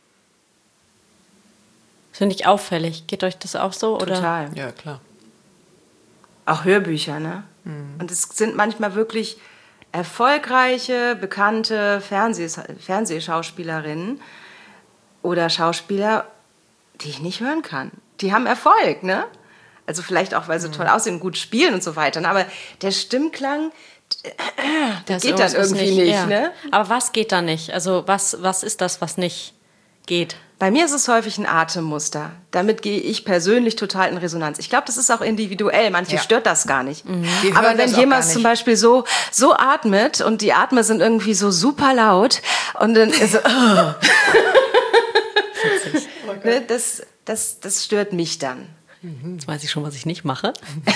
Speaker 2: finde ich auffällig. Geht euch das auch so?
Speaker 1: Total.
Speaker 3: Oder? Ja, klar.
Speaker 1: Auch Hörbücher, ne? Mhm. Und es sind manchmal wirklich erfolgreiche, bekannte Fernseh- Fernsehschauspielerinnen oder Schauspieler, die ich nicht hören kann. Die haben Erfolg, ne? Also vielleicht auch, weil sie mhm. toll aussehen, gut spielen und so weiter. Aber der Stimmklang, das geht dann irgendwie nicht, nicht
Speaker 2: ja.
Speaker 1: ne?
Speaker 2: Aber was geht da nicht? Also was, was ist das, was nicht geht?
Speaker 1: Bei mir ist es häufig ein Atemmuster. Damit gehe ich persönlich total in Resonanz. Ich glaube, das ist auch individuell. Manche ja. stört das gar nicht. Mhm. Aber wenn jemand zum Beispiel so, so atmet und die Atme sind irgendwie so super laut und dann so, oh. ne, das, das, das stört mich dann.
Speaker 2: Jetzt weiß ich schon, was ich nicht mache.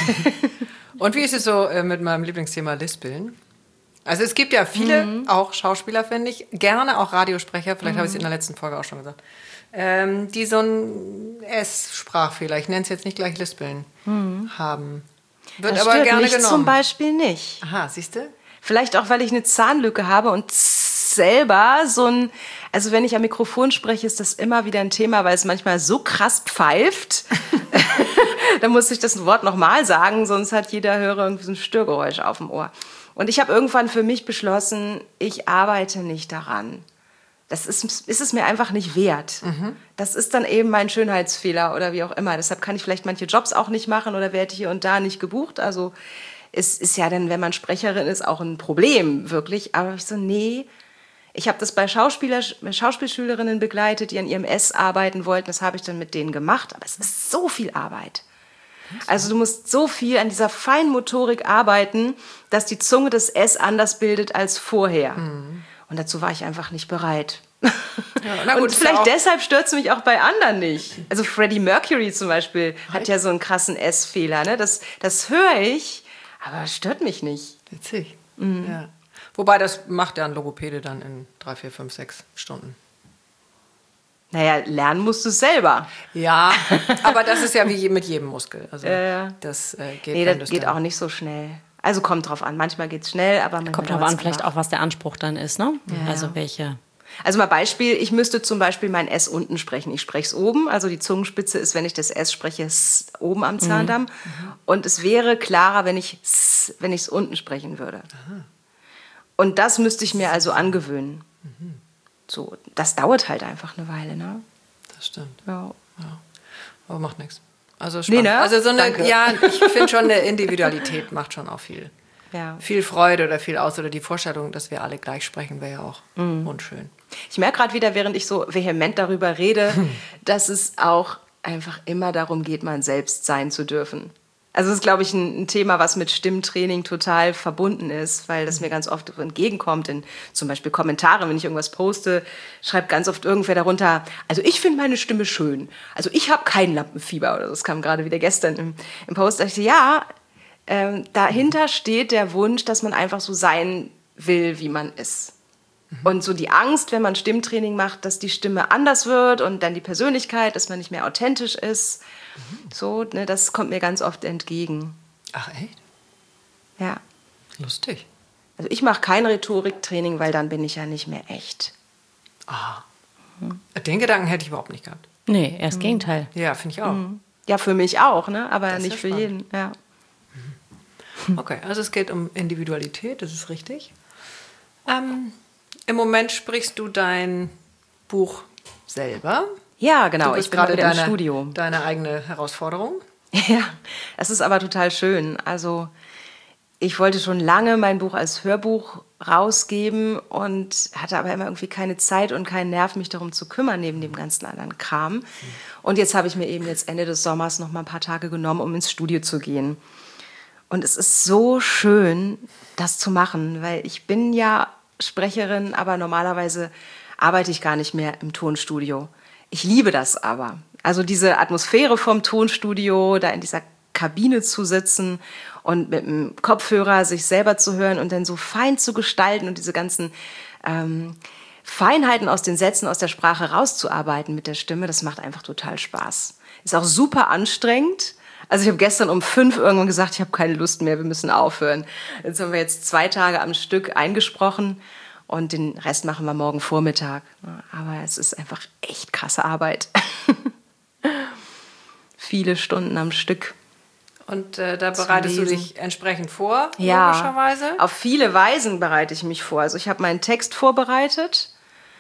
Speaker 3: Und wie ist es so äh, mit meinem Lieblingsthema Lispeln? Also es gibt ja viele, mhm. auch Schauspieler, finde ich, gerne auch Radiosprecher, vielleicht mhm. habe ich es in der letzten Folge auch schon gesagt, ähm, die so einen S-Sprachfehler, ich nenne es jetzt nicht gleich Lispeln, mhm. haben. Wird
Speaker 1: das
Speaker 3: aber
Speaker 1: stört
Speaker 3: gerne
Speaker 1: mich
Speaker 3: genommen.
Speaker 1: Zum Beispiel nicht.
Speaker 3: Aha, siehst du?
Speaker 1: Vielleicht auch, weil ich eine Zahnlücke habe und selber so ein, also wenn ich am Mikrofon spreche, ist das immer wieder ein Thema, weil es manchmal so krass pfeift. Dann muss ich das Wort nochmal sagen, sonst hat jeder Hörer irgendwie so ein Störgeräusch auf dem Ohr. Und ich habe irgendwann für mich beschlossen, ich arbeite nicht daran. Das ist, ist es mir einfach nicht wert. Mhm. Das ist dann eben mein Schönheitsfehler oder wie auch immer. Deshalb kann ich vielleicht manche Jobs auch nicht machen oder werde hier und da nicht gebucht. Also es ist ja dann, wenn man Sprecherin ist, auch ein Problem, wirklich. Aber ich so, nee, ich habe das bei Schauspieler, Schauspielschülerinnen begleitet, die an ihrem S arbeiten wollten. Das habe ich dann mit denen gemacht. Aber es ist so viel Arbeit. Also du musst so viel an dieser Feinmotorik arbeiten, dass die Zunge das S anders bildet als vorher. Mhm. Und dazu war ich einfach nicht bereit. Ja, na gut, und vielleicht ja deshalb stört es mich auch bei anderen nicht. Also Freddie Mercury zum Beispiel hat ja so einen krassen S-Fehler. Ne? Das, das höre ich, aber es stört mich nicht.
Speaker 3: Witzig. Mhm. Ja. Wobei, das macht ja ein Logopäde dann in drei, vier, fünf, sechs Stunden.
Speaker 1: Naja, lernen musst du es selber.
Speaker 3: Ja, aber das ist ja wie mit jedem Muskel. Also
Speaker 1: äh,
Speaker 3: das äh, geht,
Speaker 1: nee, das geht auch nicht so schnell. Also kommt drauf an. Manchmal geht es schnell, aber manchmal
Speaker 2: kommt drauf an, vielleicht auch, was der Anspruch dann ist, ne? Ja. Also welche.
Speaker 1: Also mal Beispiel, ich müsste zum Beispiel mein S unten sprechen. Ich spreche es oben, also die Zungenspitze ist, wenn ich das S spreche, S oben am Zahndamm. Mhm. Und es wäre klarer, wenn ich es wenn ich es unten sprechen würde. Aha. Und das müsste ich mir also angewöhnen. Mhm. So, das dauert halt einfach eine Weile, ne?
Speaker 3: Das stimmt.
Speaker 1: Ja.
Speaker 3: Ja. Aber macht nichts. Also spannend.
Speaker 1: Nee, ne?
Speaker 3: Also so eine,
Speaker 1: Danke.
Speaker 3: ja, ich finde schon, eine Individualität macht schon auch viel.
Speaker 1: Ja.
Speaker 3: Viel Freude oder viel aus. Oder die Vorstellung, dass wir alle gleich sprechen, wäre ja auch mhm. unschön.
Speaker 1: Ich merke gerade wieder, während ich so vehement darüber rede, dass es auch einfach immer darum geht, man selbst sein zu dürfen. Also das ist, glaube ich, ein, ein Thema, was mit Stimmtraining total verbunden ist, weil das mir ganz oft entgegenkommt in zum Beispiel Kommentaren, wenn ich irgendwas poste, schreibt ganz oft irgendwer darunter, also ich finde meine Stimme schön, also ich habe kein Lampenfieber oder so. Das kam gerade wieder gestern im, im Post. Da dachte ich, ja, ähm, dahinter steht der Wunsch, dass man einfach so sein will, wie man ist. Mhm. Und so die Angst, wenn man Stimmtraining macht, dass die Stimme anders wird und dann die Persönlichkeit, dass man nicht mehr authentisch ist. Mhm. So, ne, das kommt mir ganz oft entgegen.
Speaker 3: Ach, echt?
Speaker 1: Ja.
Speaker 3: Lustig.
Speaker 1: Also ich mache kein Rhetoriktraining, weil dann bin ich ja nicht mehr echt.
Speaker 3: Ah. Mhm. Den Gedanken hätte ich überhaupt nicht gehabt.
Speaker 2: Nee, erst mhm. Gegenteil.
Speaker 3: Ja, finde ich auch.
Speaker 1: Mhm. Ja, für mich auch, ne? Aber
Speaker 3: das
Speaker 1: nicht für
Speaker 3: spannend.
Speaker 1: jeden. Ja.
Speaker 3: Okay, also es geht um Individualität, das ist richtig. Ähm, Im Moment sprichst du dein Buch selber.
Speaker 1: Ja, genau.
Speaker 3: Du bist
Speaker 1: ich bin
Speaker 3: gerade
Speaker 1: wieder
Speaker 3: deine,
Speaker 1: im Studio.
Speaker 3: Deine eigene Herausforderung.
Speaker 1: Ja, das ist aber total schön. Also ich wollte schon lange mein Buch als Hörbuch rausgeben und hatte aber immer irgendwie keine Zeit und keinen Nerv, mich darum zu kümmern, neben dem ganzen anderen Kram. Und jetzt habe ich mir eben jetzt Ende des Sommers noch mal ein paar Tage genommen, um ins Studio zu gehen. Und es ist so schön, das zu machen, weil ich bin ja Sprecherin, aber normalerweise arbeite ich gar nicht mehr im Tonstudio. Ich liebe das aber. Also diese Atmosphäre vom Tonstudio, da in dieser Kabine zu sitzen und mit dem Kopfhörer sich selber zu hören und dann so fein zu gestalten und diese ganzen ähm, Feinheiten aus den Sätzen, aus der Sprache rauszuarbeiten mit der Stimme, das macht einfach total Spaß. Ist auch super anstrengend. Also ich habe gestern um fünf irgendwann gesagt, ich habe keine Lust mehr, wir müssen aufhören. Jetzt haben wir jetzt zwei Tage am Stück eingesprochen und den Rest machen wir morgen Vormittag. Aber es ist einfach echt krasse Arbeit. Viele Stunden am Stück.
Speaker 3: Und äh, da bereitest du dich entsprechend vor,
Speaker 1: ja,
Speaker 3: logischerweise?
Speaker 1: Auf viele Weisen bereite ich mich vor. Also ich habe meinen Text vorbereitet.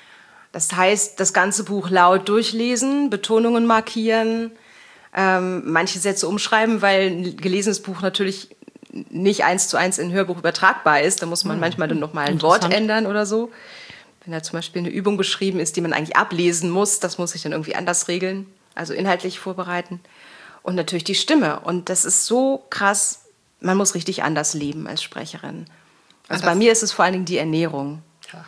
Speaker 1: Das heißt, das ganze Buch laut durchlesen, Betonungen markieren, ähm, manche Sätze umschreiben, weil ein gelesenes Buch natürlich nicht eins zu eins in ein Hörbuch übertragbar ist. Da muss man manchmal dann noch mal ein Wort ändern oder so. Wenn da zum Beispiel eine Übung beschrieben ist, die man eigentlich ablesen muss, das muss ich dann irgendwie anders regeln, also inhaltlich vorbereiten. Und natürlich die Stimme. Und das ist so krass, man muss richtig anders leben als Sprecherin. Also bei mir ist es vor allen Dingen die Ernährung.
Speaker 3: Ja.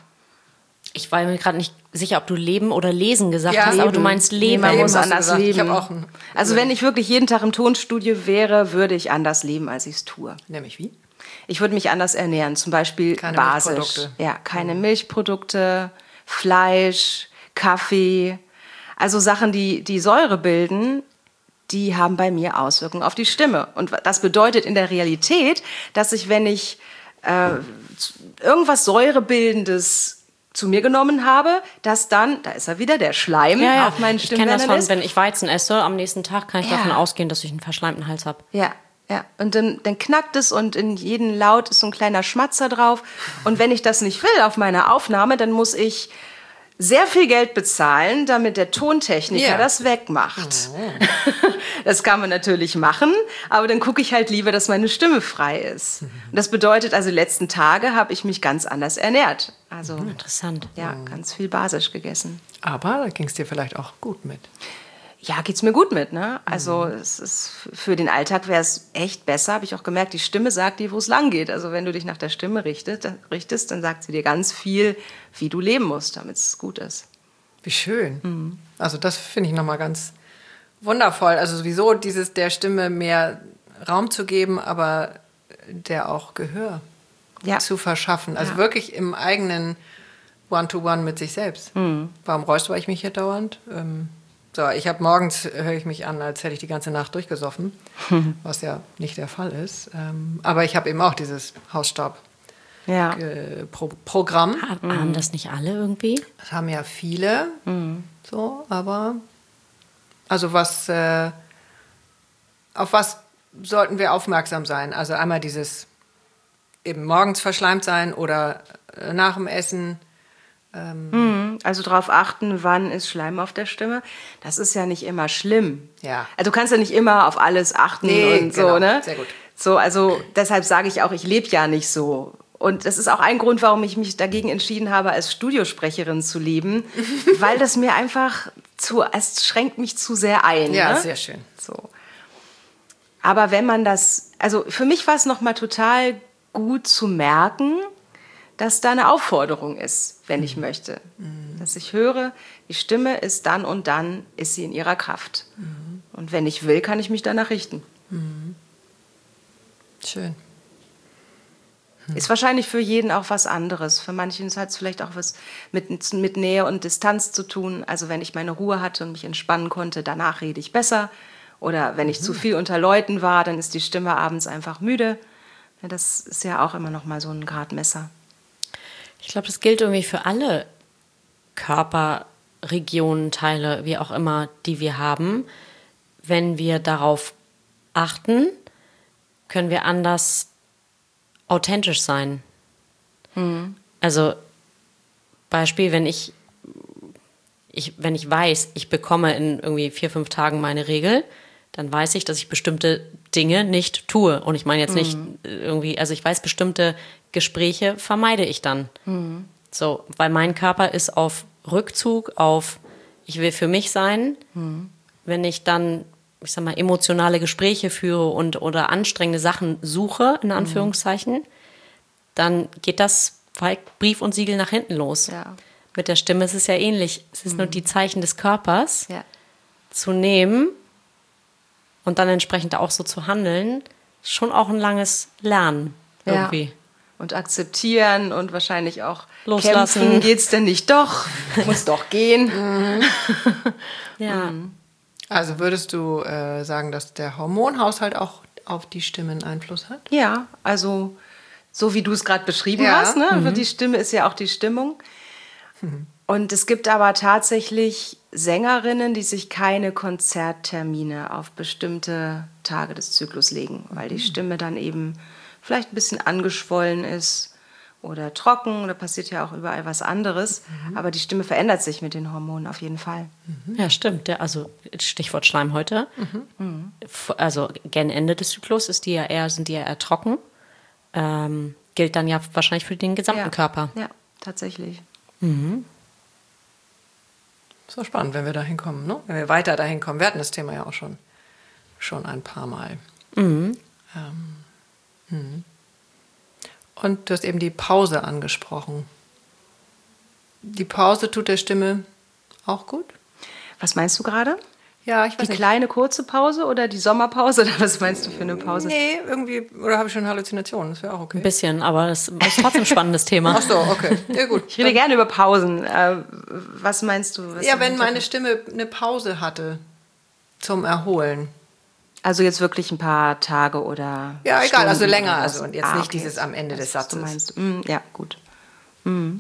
Speaker 2: Ich war mir gerade nicht sicher, ob du Leben oder Lesen gesagt
Speaker 3: ja,
Speaker 2: hast,
Speaker 3: leben.
Speaker 2: aber du meinst Leben.
Speaker 1: Nee, man
Speaker 3: leben
Speaker 1: muss anders leben.
Speaker 3: Ich habe auch ein
Speaker 1: also wenn ich wirklich jeden Tag im Tonstudio wäre, würde ich anders leben, als ich es tue.
Speaker 3: Nämlich wie?
Speaker 1: Ich würde mich anders ernähren, zum Beispiel
Speaker 3: keine
Speaker 1: basisch.
Speaker 3: Milchprodukte.
Speaker 1: Ja, keine Milchprodukte, Fleisch, Kaffee. Also Sachen, die die Säure bilden, die haben bei mir Auswirkungen auf die Stimme. Und das bedeutet in der Realität, dass ich, wenn ich äh, irgendwas Säurebildendes zu mir genommen habe, dass dann, da ist er wieder, der Schleim
Speaker 2: ja, ja.
Speaker 1: auf meinen
Speaker 2: Ich kenne das
Speaker 1: Stimmbändern
Speaker 2: von,
Speaker 1: ist.
Speaker 2: wenn ich Weizen esse, am nächsten Tag kann ich
Speaker 1: Ja.
Speaker 2: davon ausgehen, dass ich einen verschleimten Hals habe.
Speaker 1: Ja, ja. Und dann, dann knackt es und in jedem Laut ist so ein kleiner Schmatzer drauf. Und wenn ich das nicht will auf meiner Aufnahme, dann muss ich sehr viel Geld bezahlen, damit der Tontechniker
Speaker 3: Ja.
Speaker 1: das wegmacht. Oh. Das kann man natürlich machen, aber dann gucke ich halt lieber, dass meine Stimme frei ist. Und das bedeutet, also die letzten Tage habe ich mich ganz anders ernährt. Also
Speaker 2: Interessant.
Speaker 1: ja, ganz viel basisch gegessen.
Speaker 3: Aber da ging es dir vielleicht auch gut mit.
Speaker 1: Ja, geht's mir gut mit, ne? Also es ist für den Alltag wäre es echt besser, habe ich auch gemerkt. Die Stimme sagt dir, wo es lang geht. Also wenn du dich nach der Stimme richtet, richtest, dann sagt sie dir ganz viel, wie du leben musst, damit es gut ist.
Speaker 3: Wie schön. Mhm. Also das finde ich nochmal ganz wundervoll. Also sowieso dieses der Stimme mehr Raum zu geben, aber der auch Gehör
Speaker 1: ja.
Speaker 3: zu verschaffen. Also
Speaker 1: ja.
Speaker 3: wirklich im eigenen One-to-One mit sich selbst. Mhm. Warum räusper ich mich hier dauernd? Ähm, So, ich habe morgens, höre ich mich an, als hätte ich die ganze Nacht durchgesoffen, was ja nicht der Fall ist. Ähm, aber ich habe eben auch dieses Hausstaub-Programm.
Speaker 2: Ja. Haben, haben das nicht alle irgendwie?
Speaker 3: Das haben ja viele, mhm. so, aber also was, äh, auf was sollten wir aufmerksam sein? Also einmal dieses eben morgens verschleimt sein oder äh, nach dem Essen.
Speaker 1: Ähm, also darauf achten, wann ist Schleim auf der Stimme. Das ist ja nicht immer schlimm.
Speaker 3: Ja.
Speaker 1: Also du kannst ja nicht immer auf alles achten
Speaker 3: nee,
Speaker 1: und so,
Speaker 3: genau.
Speaker 1: ne?
Speaker 3: Sehr gut.
Speaker 1: So, also deshalb sage ich auch, ich lebe ja nicht so. Und das ist auch ein Grund, warum ich mich dagegen entschieden habe, als Studiosprecherin zu leben, weil das mir einfach zu, es schränkt mich zu sehr ein.
Speaker 3: Ja,
Speaker 1: ne?
Speaker 3: sehr schön.
Speaker 1: So. Aber wenn man das, also für mich war es nochmal total gut zu merken, dass da eine Aufforderung ist, wenn ich möchte. Mhm. Dass ich höre, die Stimme ist dann und dann, ist sie in ihrer Kraft. Mhm. Und wenn ich will, kann ich mich danach richten.
Speaker 3: Mhm. Schön.
Speaker 1: Hm. Ist wahrscheinlich für jeden auch was anderes. Für manchen hat es vielleicht auch was mit, mit Nähe und Distanz zu tun. Also wenn ich meine Ruhe hatte und mich entspannen konnte, danach rede ich besser. Oder wenn ich mhm. zu viel unter Leuten war, dann ist die Stimme abends einfach müde. Ja, das ist ja auch immer noch mal so ein Gradmesser.
Speaker 2: Ich glaube, das gilt irgendwie für alle Körperregionen, Teile, wie auch immer, die wir haben. Wenn wir darauf achten, können wir anders authentisch sein. Mhm. Also Beispiel, wenn ich, ich, wenn ich weiß, ich bekomme in irgendwie vier, fünf Tagen meine Regel, dann weiß ich, dass ich bestimmte Dinge nicht tue. Und ich meine jetzt nicht mhm. irgendwie, also ich weiß, bestimmte Gespräche vermeide ich dann. Mhm. So, weil mein Körper ist auf Rückzug, auf ich will für mich sein. Mhm. Wenn ich dann, ich sag mal, emotionale Gespräche führe und oder anstrengende Sachen suche, in Anführungszeichen, mhm. dann geht das Brief und Siegel nach hinten los.
Speaker 1: Ja.
Speaker 2: Mit der Stimme ist es ja ähnlich. Es ist mhm. nur die Zeichen des Körpers
Speaker 1: ja.
Speaker 2: zu nehmen und dann entsprechend auch so zu handeln, schon auch ein langes Lernen irgendwie.
Speaker 1: Ja. Und akzeptieren und wahrscheinlich auch
Speaker 2: loslassen.
Speaker 1: Kämpfen. Geht's denn nicht doch? Muss doch gehen. Mhm.
Speaker 2: Ja.
Speaker 3: Also würdest du äh, sagen, dass der Hormonhaushalt auch auf die Stimmen Einfluss hat?
Speaker 1: Ja, also so wie du es gerade beschrieben
Speaker 3: ja.
Speaker 1: hast. Ne?
Speaker 3: Mhm.
Speaker 1: Also die Stimme ist ja auch die Stimmung. Mhm. Und es gibt aber tatsächlich Sängerinnen, die sich keine Konzerttermine auf bestimmte Tage des Zyklus legen, weil die Stimme dann eben vielleicht ein bisschen angeschwollen ist oder trocken. Da passiert ja auch überall was anderes. Mhm. Aber die Stimme verändert sich mit den Hormonen auf jeden Fall.
Speaker 2: Mhm. Ja, stimmt. Der, also Stichwort Schleimhäute. Mhm. Also gen Ende des Zyklus ist die ja eher, sind die ja eher trocken. Ähm, gilt dann ja wahrscheinlich für den gesamten
Speaker 1: ja.
Speaker 2: Körper.
Speaker 1: Ja, tatsächlich.
Speaker 2: Mhm.
Speaker 3: So spannend, wenn wir dahin kommen, ne? Wenn wir weiter dahin kommen. Wir hatten das Thema ja auch schon, schon ein paar Mal.
Speaker 2: Mhm.
Speaker 3: Ähm, mh. Und du hast eben die Pause angesprochen. Die Pause tut der Stimme auch gut?
Speaker 1: Was meinst du gerade?
Speaker 3: Ja, ich weiß
Speaker 1: die
Speaker 3: nicht.
Speaker 1: kleine kurze Pause oder die Sommerpause? Oder was meinst du für eine Pause?
Speaker 3: Nee, irgendwie, oder habe ich schon Halluzinationen? Das wäre auch okay.
Speaker 2: Ein bisschen, aber das ist trotzdem ein spannendes Thema.
Speaker 3: Ach so, okay. Ja, gut.
Speaker 1: Ich rede
Speaker 3: Dann,
Speaker 1: gerne über Pausen. Äh, was meinst du? Was
Speaker 3: ja, wenn meine Stimme eine Pause hatte zum Erholen.
Speaker 1: Also jetzt wirklich ein paar Tage oder
Speaker 3: Ja, egal,
Speaker 1: Stunden
Speaker 3: also länger.
Speaker 1: oder
Speaker 3: Also und jetzt
Speaker 1: ah,
Speaker 3: nicht
Speaker 1: okay.
Speaker 3: dieses am Ende des Satzes.
Speaker 1: Du meinst. Mm, ja, gut. Mm.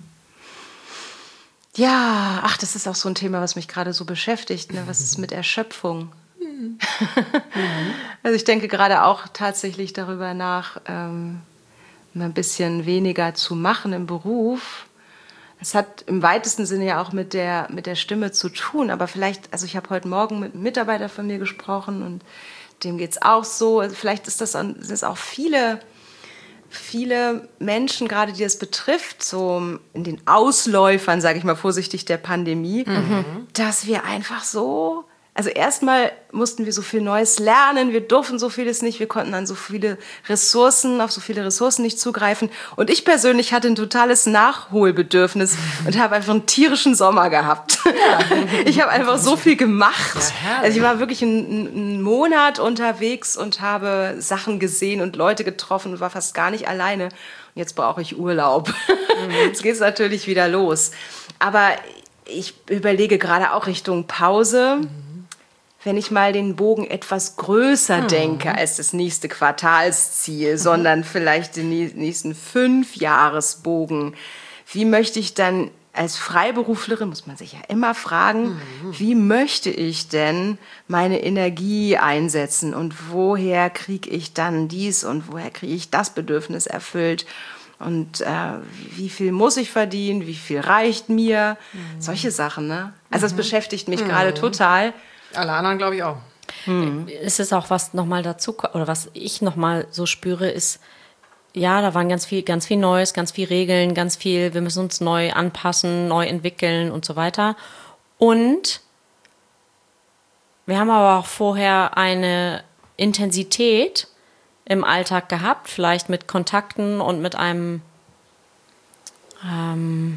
Speaker 1: Ja, ach, das ist auch so ein Thema, was mich gerade so beschäftigt. Ne? Was ist mit Erschöpfung? Mhm. Also ich denke gerade auch tatsächlich darüber nach, ähm, mal ein bisschen weniger zu machen im Beruf. Es hat im weitesten Sinne ja auch mit der, mit der Stimme zu tun, aber vielleicht, also ich habe heute Morgen mit einem Mitarbeiter von mir gesprochen und dem geht es auch so. Also vielleicht ist das, sind es auch viele, viele Menschen, gerade die das betrifft, so in den Ausläufern, sage ich mal vorsichtig, der Pandemie, mhm. dass wir einfach so... Also erstmal mussten wir so viel Neues lernen, wir durften so vieles nicht, wir konnten an so viele Ressourcen, auf so viele Ressourcen nicht zugreifen. Und ich persönlich hatte ein totales Nachholbedürfnis und habe einfach einen tierischen Sommer gehabt. Ja. Ich habe einfach so viel gemacht. Ja, also ich war wirklich einen, einen Monat unterwegs und habe Sachen gesehen und Leute getroffen und war fast gar nicht alleine. Und jetzt brauche ich Urlaub. Mhm. Jetzt geht es natürlich wieder los. Aber ich überlege gerade auch Richtung Pause. Mhm. Wenn ich mal den Bogen etwas größer mhm. denke als das nächste Quartalsziel, mhm. sondern vielleicht den nächsten Fünfjahresbogen, wie möchte ich dann als Freiberuflerin, muss man sich ja immer fragen, mhm. wie möchte ich denn meine Energie einsetzen und woher kriege ich dann dies und woher kriege ich das Bedürfnis erfüllt? Und äh, wie viel muss ich verdienen, wie viel reicht mir? Mhm. Solche Sachen, ne? Also das beschäftigt mich mhm. gerade total.
Speaker 3: Alle anderen glaube ich auch.
Speaker 2: Hm. Es ist auch was nochmal dazu, oder was ich nochmal so spüre, ist, ja, da waren ganz viel, ganz viel Neues, ganz viel Regeln, ganz viel, wir müssen uns neu anpassen, neu entwickeln und so weiter. Und wir haben aber auch vorher eine Intensität im Alltag gehabt, vielleicht mit Kontakten und mit einem, ähm,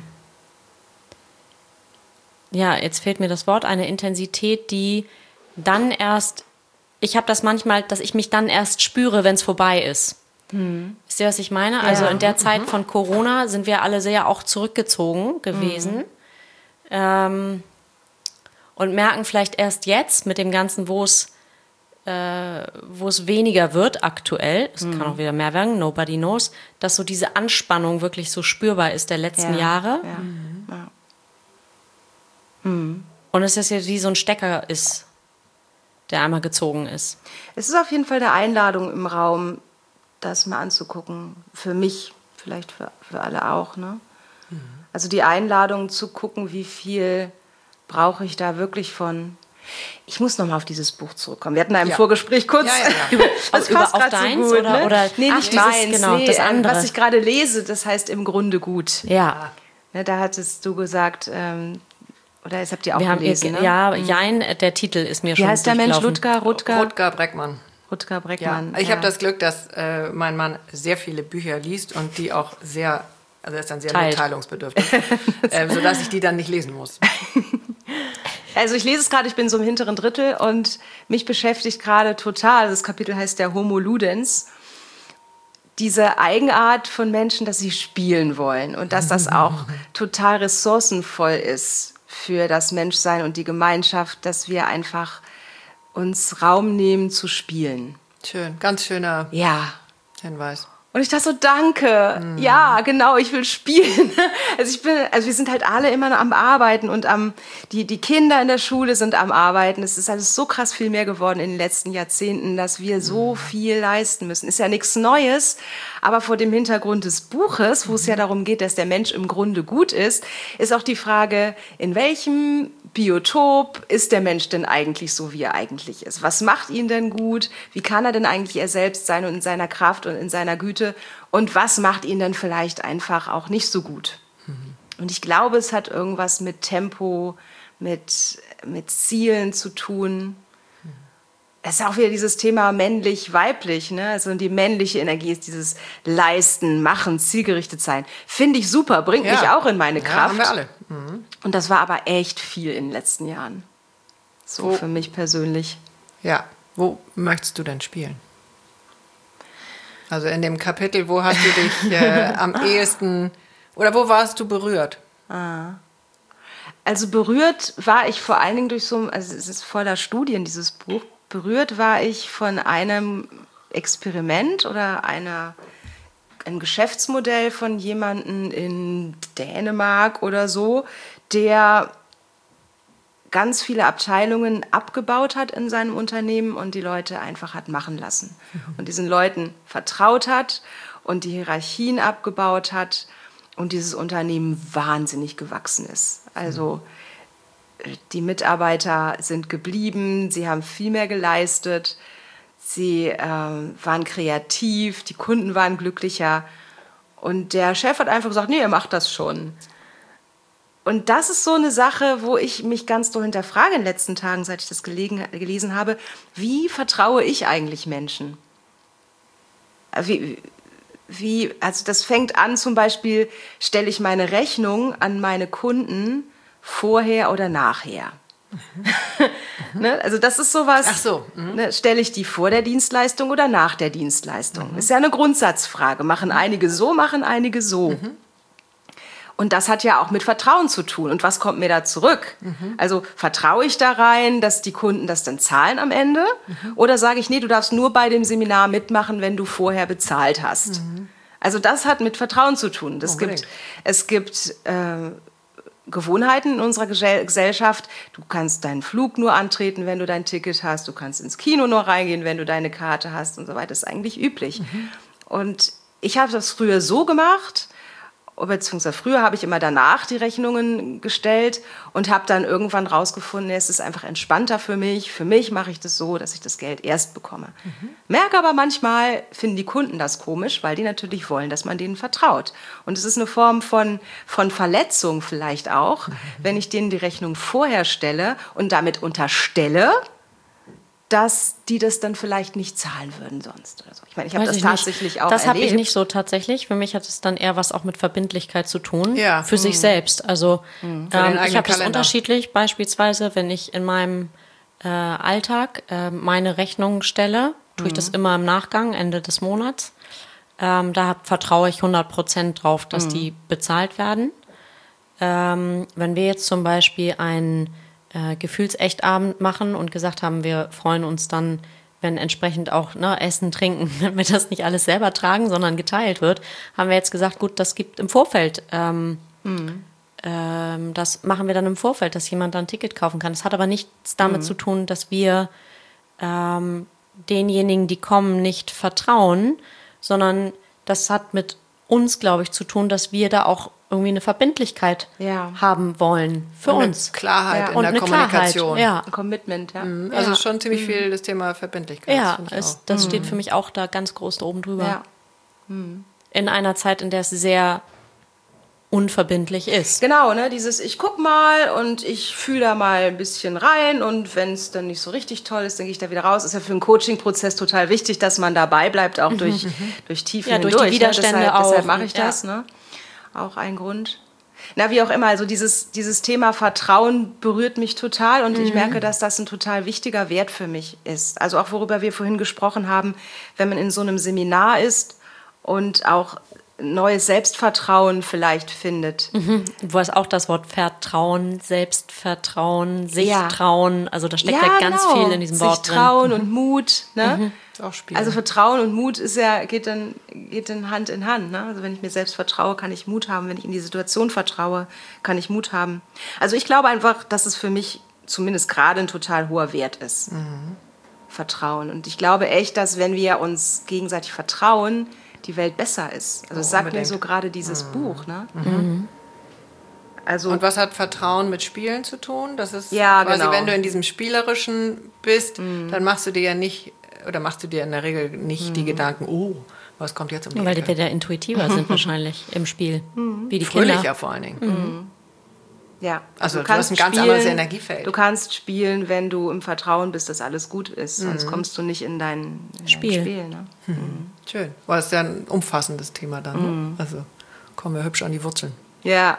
Speaker 2: ja, jetzt fehlt mir das Wort, eine Intensität, die dann erst, ich habe das manchmal, dass ich mich dann erst spüre, wenn es vorbei ist. Hm. Wisst ihr, was ich meine? Also ja. in der Zeit mhm. von Corona sind wir alle sehr auch zurückgezogen gewesen. Mhm. Ähm, und merken vielleicht erst jetzt mit dem Ganzen, wo es äh, wo es weniger wird aktuell, es mhm. kann auch wieder mehr werden, nobody knows, dass so diese Anspannung wirklich so spürbar ist der letzten
Speaker 1: ja.
Speaker 2: Jahre.
Speaker 1: Ja. Mhm. Ja.
Speaker 2: Mhm. Und es ist jetzt wie so ein Stecker ist, der einmal gezogen ist.
Speaker 1: Es ist auf jeden Fall eine Einladung im Raum, das mal anzugucken. Für mich, vielleicht für, für alle auch. Ne? Mhm. Also die Einladung zu gucken, wie viel brauche ich da wirklich von. Ich muss nochmal auf dieses Buch zurückkommen. Wir hatten da im ja. Vorgespräch kurz.
Speaker 2: Ja, ja, ja. Über, das
Speaker 1: passt
Speaker 2: über auf deins
Speaker 1: so gut,
Speaker 2: oder,
Speaker 1: ne?
Speaker 2: oder
Speaker 1: nee, nicht
Speaker 2: ach,
Speaker 1: meins,
Speaker 2: dieses, genau,
Speaker 1: nee,
Speaker 2: das andere.
Speaker 1: Was ich gerade lese, das heißt im Grunde gut.
Speaker 2: Ja.
Speaker 1: Ne, da hattest du gesagt, ähm, oder das habt ihr auch
Speaker 2: Wir
Speaker 1: gelesen,
Speaker 2: haben,
Speaker 1: ne?
Speaker 2: Ja, mhm. Jein, der Titel ist mir
Speaker 1: Wie
Speaker 2: schon
Speaker 1: Wie heißt der Mensch? Rutger? Rutger,
Speaker 3: Rutger Breckmann.
Speaker 1: Rutger Breckmann.
Speaker 3: Ja. Ich
Speaker 1: ja.
Speaker 3: habe das Glück, dass äh, mein Mann sehr viele Bücher liest und die auch sehr, also er ist dann sehr
Speaker 2: Teilt.
Speaker 3: mitteilungsbedürftig, äh, sodass ich die dann nicht lesen muss.
Speaker 1: Also ich lese es gerade, ich bin so im hinteren Drittel und mich beschäftigt gerade total, das Kapitel heißt der Homo Ludens, diese Eigenart von Menschen, dass sie spielen wollen und dass das auch total ressourcenvoll ist für das Menschsein und die Gemeinschaft, dass wir einfach uns Raum nehmen zu spielen.
Speaker 3: Schön, ganz schöner
Speaker 1: ja.
Speaker 3: Hinweis.
Speaker 1: Und ich dachte so, danke, mm. ja, genau, ich will spielen. Also ich bin, also wir sind halt alle immer noch am Arbeiten und am, die, die Kinder in der Schule sind am Arbeiten. Es ist alles so krass viel mehr geworden in den letzten Jahrzehnten, dass wir so mm. viel leisten müssen. Ist ja nichts Neues, aber vor dem Hintergrund des Buches, wo mm. es ja darum geht, dass der Mensch im Grunde gut ist, ist auch die Frage, in welchem Biotop ist der Mensch denn eigentlich so, wie er eigentlich ist? Was macht ihn denn gut? Wie kann er denn eigentlich er selbst sein und in seiner Kraft und in seiner Güte? Und was macht ihn dann vielleicht einfach auch nicht so gut? Mhm. Und ich glaube, es hat irgendwas mit Tempo, mit, mit Zielen zu tun. Mhm. Es ist auch wieder dieses Thema männlich-weiblich, ne? Also die männliche Energie ist dieses Leisten, Machen, zielgerichtet sein. Finde ich super, bringt
Speaker 3: ja.
Speaker 1: mich auch in meine
Speaker 3: ja,
Speaker 1: Kraft.
Speaker 3: Haben wir alle. Mhm.
Speaker 1: Und das war aber echt viel in den letzten Jahren. So wo, für mich persönlich.
Speaker 3: Ja, wo möchtest du denn spielen? Also in dem Kapitel, wo hast du dich äh, am ehesten, oder wo warst du berührt?
Speaker 1: Ah. Also berührt war ich vor allen Dingen durch so, also es ist voller Studien, dieses Buch, berührt war ich von einem Experiment oder einer, ein Geschäftsmodell von jemandem in Dänemark oder so, der ganz viele Abteilungen abgebaut hat in seinem Unternehmen und die Leute einfach hat machen lassen. Mhm. Und diesen Leuten vertraut hat und die Hierarchien abgebaut hat und dieses Unternehmen wahnsinnig gewachsen ist. Also die Mitarbeiter sind geblieben, sie haben viel mehr geleistet, sie äh, waren kreativ, die Kunden waren glücklicher und der Chef hat einfach gesagt, nee, ihr macht das schon. Und das ist so eine Sache, wo ich mich ganz doll hinterfrage in den letzten Tagen, seit ich das gelegen, gelesen habe. Wie vertraue ich eigentlich Menschen? Wie, wie, also das fängt an, zum Beispiel stelle ich meine Rechnung an meine Kunden vorher oder nachher. Mhm. Ne? Also das ist sowas,
Speaker 3: Ach so. Mhm.
Speaker 1: Ne? Stelle ich die vor der Dienstleistung oder nach der Dienstleistung? Mhm. Ist ja eine Grundsatzfrage. Machen einige so, machen einige so. Mhm. Und das hat ja auch mit Vertrauen zu tun. Und was kommt mir da zurück? Mhm. Also vertraue ich da rein, dass die Kunden das dann zahlen am Ende? Mhm. Oder sage ich, nee, du darfst nur bei dem Seminar mitmachen, wenn du vorher bezahlt hast? Mhm. Also das hat mit Vertrauen zu tun. Das gibt, es gibt äh, Gewohnheiten in unserer Gesellschaft. Du kannst deinen Flug nur antreten, wenn du dein Ticket hast. Du kannst ins Kino nur reingehen, wenn du deine Karte hast und so weiter. Das ist eigentlich üblich. Mhm. Und ich habe das früher so gemacht, beziehungsweise früher habe ich immer danach die Rechnungen gestellt und habe dann irgendwann rausgefunden, es ist einfach entspannter für mich. Für mich mache ich das so, dass ich das Geld erst bekomme. Mhm. Merke aber manchmal, finden die Kunden das komisch, weil die natürlich wollen, dass man denen vertraut. Und es ist eine Form von, von Verletzung vielleicht auch, mhm. wenn ich denen die Rechnung vorher stelle und damit unterstelle, dass die das dann vielleicht nicht zahlen würden sonst oder so. Ich meine, ich habe das tatsächlich
Speaker 2: nicht.
Speaker 1: auch
Speaker 2: das
Speaker 1: erlebt.
Speaker 2: Das habe ich nicht so tatsächlich. Für mich hat es dann eher was auch mit Verbindlichkeit zu tun,
Speaker 3: ja.
Speaker 2: für mhm. sich selbst. Also mhm. ähm, ich habe das unterschiedlich. Beispielsweise, wenn ich in meinem äh, Alltag äh, meine Rechnung stelle, tue mhm. ich das immer im Nachgang, Ende des Monats. Ähm, da vertraue ich hundert Prozent drauf, dass mhm. die bezahlt werden. Ähm, wenn wir jetzt zum Beispiel einen äh, Gefühlsechtabend machen und gesagt haben, wir freuen uns dann, wenn entsprechend auch ne, Essen, Trinken, wenn wir das nicht alles selber tragen, sondern geteilt wird, haben wir jetzt gesagt, gut, das gibt im Vorfeld, ähm, mhm. ähm, das machen wir dann im Vorfeld, dass jemand dann ein Ticket kaufen kann. Das hat aber nichts damit mhm. zu tun, dass wir ähm, denjenigen, die kommen, nicht vertrauen, sondern das hat mit uns, glaube ich, zu tun, dass wir da auch irgendwie eine Verbindlichkeit ja. haben wollen für
Speaker 3: und
Speaker 2: uns.
Speaker 3: Eine Klarheit
Speaker 2: ja.
Speaker 3: in
Speaker 2: und
Speaker 3: der
Speaker 2: eine
Speaker 3: Kommunikation.
Speaker 2: Klarheit, ja.
Speaker 1: Ein Commitment, ja.
Speaker 3: Mhm. Also ja. schon ziemlich viel das Thema Verbindlichkeit.
Speaker 2: Ja,
Speaker 3: das,
Speaker 2: es, das mhm. steht für mich auch da ganz groß da oben drüber. Ja. Mhm. In einer Zeit, in der es sehr unverbindlich ist.
Speaker 1: Genau, ne, dieses ich guck mal und ich fühle da mal ein bisschen rein und wenn es dann nicht so richtig toll ist, dann gehe ich da wieder raus. Ist ja für einen Coaching-Prozess total wichtig, dass man dabei bleibt, auch durch, durch Tiefen
Speaker 2: ja, durch
Speaker 1: hindurch.
Speaker 2: Die Widerstände
Speaker 1: ne? deshalb,
Speaker 2: auch.
Speaker 1: deshalb mache ich
Speaker 2: ja.
Speaker 1: das, ne? Auch ein Grund. Na, wie auch immer, also dieses, dieses Thema Vertrauen berührt mich total und mhm. ich merke, dass das ein total wichtiger Wert für mich ist. Also auch worüber wir vorhin gesprochen haben, wenn man in so einem Seminar ist und auch neues Selbstvertrauen vielleicht findet.
Speaker 2: Mhm. Wo ist auch das Wort Vertrauen, Selbstvertrauen, sich ja. trauen. Also da steckt ja, ja ganz genau. viel in diesem Wort
Speaker 1: sich trauen
Speaker 2: drin.
Speaker 1: und Mut. Ne?
Speaker 3: Mhm. Auch spielen.
Speaker 1: Also Vertrauen und Mut ist ja, geht dann, geht dann Hand in Hand. Ne? Also wenn ich mir selbst vertraue, kann ich Mut haben. Wenn ich in die Situation vertraue, kann ich Mut haben. Also ich glaube einfach, dass es für mich zumindest gerade ein total hoher Wert ist. Mhm. Vertrauen. Und ich glaube echt, dass wenn wir uns gegenseitig vertrauen, die Welt besser ist. Also das oh, sagt mir so gerade dieses mhm. Buch. Ne?
Speaker 3: Mhm. Also, und was hat Vertrauen mit Spielen zu tun? Das ist
Speaker 1: ja,
Speaker 3: quasi,
Speaker 1: genau.
Speaker 3: wenn du in diesem Spielerischen bist, mhm. dann machst du dir ja nicht, oder machst du dir in der Regel nicht mhm. die Gedanken, oh, was kommt jetzt um die
Speaker 2: Weil
Speaker 3: Ecke?
Speaker 2: wir da intuitiver sind wahrscheinlich im Spiel.
Speaker 1: Mhm.
Speaker 2: Wie die
Speaker 3: Fröhlicher
Speaker 2: Kinder.
Speaker 3: vor allen Dingen.
Speaker 1: Mhm. Ja,
Speaker 3: also, also
Speaker 1: du, kannst
Speaker 3: du hast ein ganz
Speaker 1: spielen,
Speaker 3: anderes Energiefeld.
Speaker 1: Du kannst spielen, wenn du im Vertrauen bist, dass alles gut ist. Mhm. Sonst kommst du nicht in dein, in
Speaker 2: Spiel.
Speaker 1: dein Spiel. Ne?
Speaker 3: Mhm. Mhm. Schön. Weil es ja ein umfassendes Thema dann. Mhm. Ne? Also kommen wir hübsch an die Wurzeln.
Speaker 1: Ja.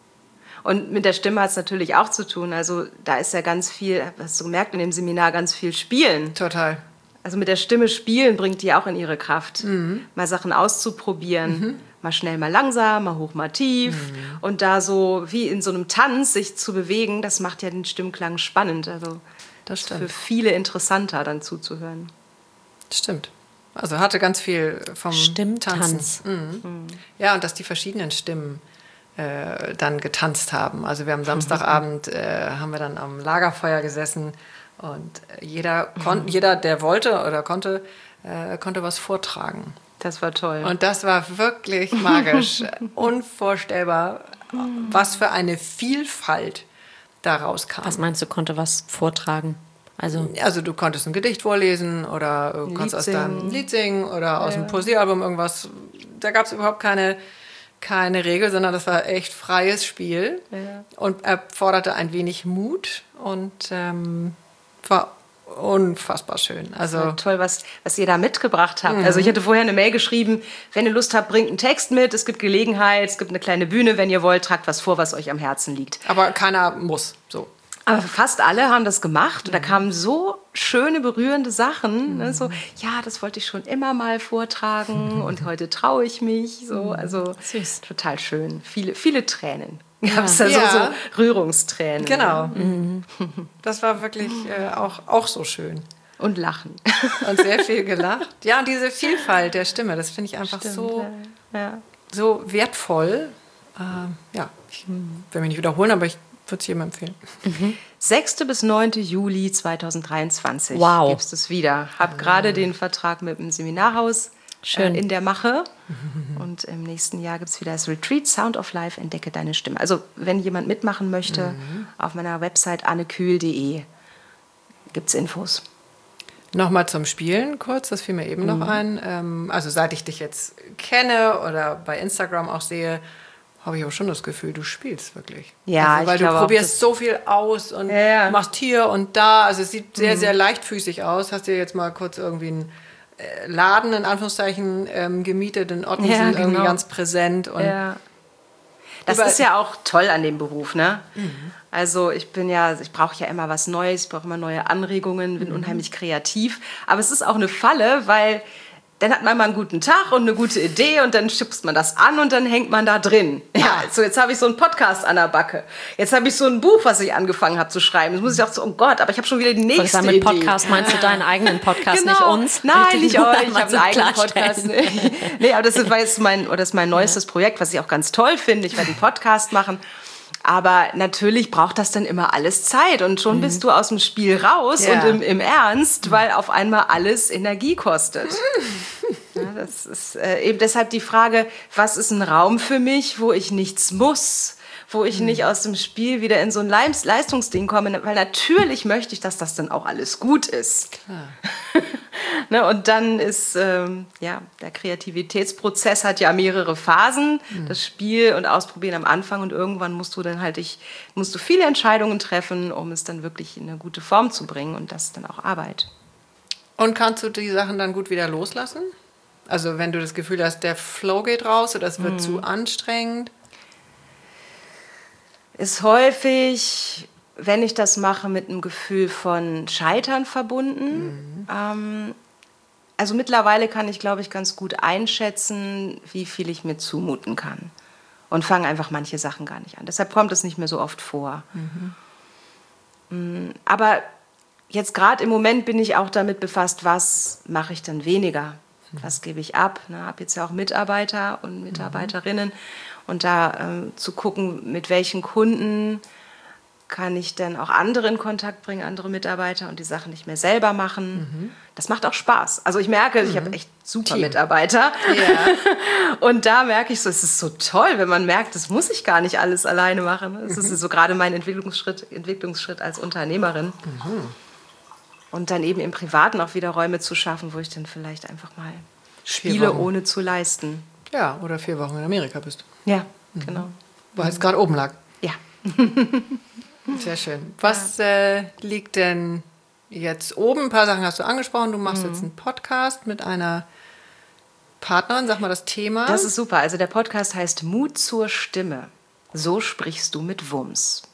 Speaker 1: Und mit der Stimme hat es natürlich auch zu tun. Also da ist ja ganz viel, hast du gemerkt in dem Seminar, ganz viel Spielen.
Speaker 3: Total.
Speaker 1: Also mit der Stimme spielen bringt die auch in ihre Kraft. Mhm. Mal Sachen auszuprobieren. Mhm. Mal schnell, mal langsam, mal hoch, mal tief. Mhm. Und da so wie in so einem Tanz sich zu bewegen, das macht ja den Stimmklang spannend. Also
Speaker 3: das stimmt.
Speaker 1: Für viele interessanter dann zuzuhören.
Speaker 3: Stimmt. Also hatte ganz viel vom
Speaker 2: Stimmtanz.
Speaker 3: Tanzen. Mhm. Mhm. Ja, und dass die verschiedenen Stimmen äh, dann getanzt haben. Also wir haben Samstagabend, äh, haben wir dann am Lagerfeuer gesessen und jeder, kon- mhm. jeder der wollte oder konnte, äh, konnte was vortragen.
Speaker 1: Das war toll.
Speaker 3: Und das war wirklich magisch. Unvorstellbar, was für eine Vielfalt daraus kam.
Speaker 2: Was meinst du, konnte was vortragen? Also,
Speaker 3: also du konntest ein Gedicht vorlesen oder du konntest aus deinem Lied singen oder ja. aus dem Poesiealbum irgendwas. Da gab es überhaupt keine, keine Regel, sondern das war echt freies Spiel ja. und erforderte ein wenig Mut und ähm, war unfassbar schön. Also
Speaker 1: das war toll, was, was ihr da mitgebracht habt. Mhm. Also ich hatte vorher eine Mail geschrieben, wenn ihr Lust habt, bringt einen Text mit, es gibt Gelegenheit, es gibt eine kleine Bühne, wenn ihr wollt, tragt was vor, was euch am Herzen liegt.
Speaker 3: Aber keiner muss, so.
Speaker 1: Aber fast alle haben das gemacht und da kamen so schöne, berührende Sachen. Mhm. Ne, so, ja, das wollte ich schon immer mal vortragen und heute traue ich mich. So, also
Speaker 2: süß.
Speaker 1: Total schön. Viele, viele Tränen. Gab es da ja. so, so Rührungstränen.
Speaker 3: Genau. Mhm. Das war wirklich äh, auch, auch so schön.
Speaker 1: Und Lachen.
Speaker 3: Und sehr viel gelacht. Ja, und diese Vielfalt der Stimme, das finde ich einfach Stimmt, so, ja. so wertvoll. Äh, ja, ich will mich nicht wiederholen, aber ich würde es jedem empfehlen.
Speaker 1: Mhm. sechster bis neunter Juli zweitausenddreiundzwanzig
Speaker 2: wow.
Speaker 1: gibt es das wieder. Habe gerade den Vertrag mit dem Seminarhaus Schön. Äh, in der Mache. Und im nächsten Jahr gibt es wieder das Retreat Sound of Life, entdecke deine Stimme. Also wenn jemand mitmachen möchte, mhm. auf meiner Website annekühl punkt de gibt es Infos.
Speaker 3: Nochmal zum Spielen kurz, das fiel mir eben mhm. noch ein. Ähm, also seit ich dich jetzt kenne oder bei Instagram auch sehe, habe ich auch schon das Gefühl, du spielst wirklich.
Speaker 1: Ja,
Speaker 3: also, weil
Speaker 1: ich
Speaker 3: du
Speaker 1: glaube
Speaker 3: probierst auch, so viel aus und
Speaker 1: ja, ja.
Speaker 3: machst hier und da. Also es sieht sehr, mhm. sehr leichtfüßig aus. Hast dir jetzt mal kurz irgendwie einen Laden, in Anführungszeichen, ähm, gemietet in Ottensen, ja, genau. irgendwie ganz präsent. Und
Speaker 1: ja. Das ist ja auch toll an dem Beruf, ne? Mhm. Also ich bin ja, ich brauche ja immer was Neues, ich brauche immer neue Anregungen, bin mhm. unheimlich kreativ. Aber es ist auch eine Falle, weil dann hat man mal einen guten Tag und eine gute Idee und dann schubst man das an und dann hängt man da drin. Ja, so jetzt habe ich so einen Podcast an der Backe. Jetzt habe ich so ein Buch, was ich angefangen habe zu schreiben. Jetzt muss ich auch so, oh Gott, aber ich habe schon wieder die nächste
Speaker 2: Idee. Mit
Speaker 1: Idee.
Speaker 2: Podcast meinst du deinen eigenen Podcast,
Speaker 1: genau.
Speaker 2: nicht uns?
Speaker 1: Nein, nicht euch. Ich habe einen eigenen Podcast. Nee, aber das war jetzt mein, oder das ist mein neuestes Projekt, was ich auch ganz toll finde. Ich werde einen Podcast machen. Aber natürlich braucht das dann immer alles Zeit und schon mhm. bist du aus dem Spiel raus ja. und im, im Ernst, weil auf einmal alles Energie kostet. Ja, das ist äh, eben deshalb die Frage, was ist ein Raum für mich, wo ich nichts muss, wo ich mhm. nicht aus dem Spiel wieder in so ein Leistungsding komme, weil natürlich möchte ich, dass das dann auch alles gut ist.
Speaker 3: Klar.
Speaker 1: Ne, und dann ist, ähm, ja, der Kreativitätsprozess hat ja mehrere Phasen. Mhm. Das Spiel und Ausprobieren am Anfang und irgendwann musst du dann halt, ich, musst du viele Entscheidungen treffen, um es dann wirklich in eine gute Form zu bringen und das ist dann auch Arbeit.
Speaker 3: Und kannst du die Sachen dann gut wieder loslassen? Also wenn du das Gefühl hast, der Flow geht raus oder es wird mhm. zu anstrengend?
Speaker 1: Ist häufig, wenn ich das mache, mit einem Gefühl von Scheitern verbunden. Mhm. Ähm, also mittlerweile kann ich, glaube ich, ganz gut einschätzen, wie viel ich mir zumuten kann. Und fange einfach manche Sachen gar nicht an. Deshalb kommt es nicht mehr so oft vor. Mhm. Aber jetzt gerade im Moment bin ich auch damit befasst, was mache ich dann weniger? Mhm. Was gebe ich ab? Ich habe jetzt ja auch Mitarbeiter und Mitarbeiterinnen. Mhm. Und da ähm, zu gucken, mit welchen Kunden kann ich dann auch andere in Kontakt bringen, andere Mitarbeiter und die Sachen nicht mehr selber machen. Mhm. Das macht auch Spaß. Also ich merke, mhm. ich habe echt super Team. Mitarbeiter. Ja. Und da merke ich so, es ist so toll, wenn man merkt, das muss ich gar nicht alles alleine machen. Das mhm. ist so gerade mein Entwicklungsschritt, Entwicklungsschritt als Unternehmerin. Mhm. Und dann eben im Privaten auch wieder Räume zu schaffen, wo ich dann vielleicht einfach mal spiele, ohne zu leisten.
Speaker 3: Ja, oder vier Wochen in Amerika bist.
Speaker 1: Ja, mhm. genau.
Speaker 3: Weil es gerade oben lag.
Speaker 1: Ja.
Speaker 3: Sehr schön. Was ja. äh, liegt denn jetzt oben? Ein paar Sachen hast du angesprochen. Du machst mhm. jetzt einen Podcast mit einer Partnerin. Sag mal das Thema.
Speaker 1: Das ist super. Also der Podcast heißt Mut zur Stimme. So sprichst du mit Wumms.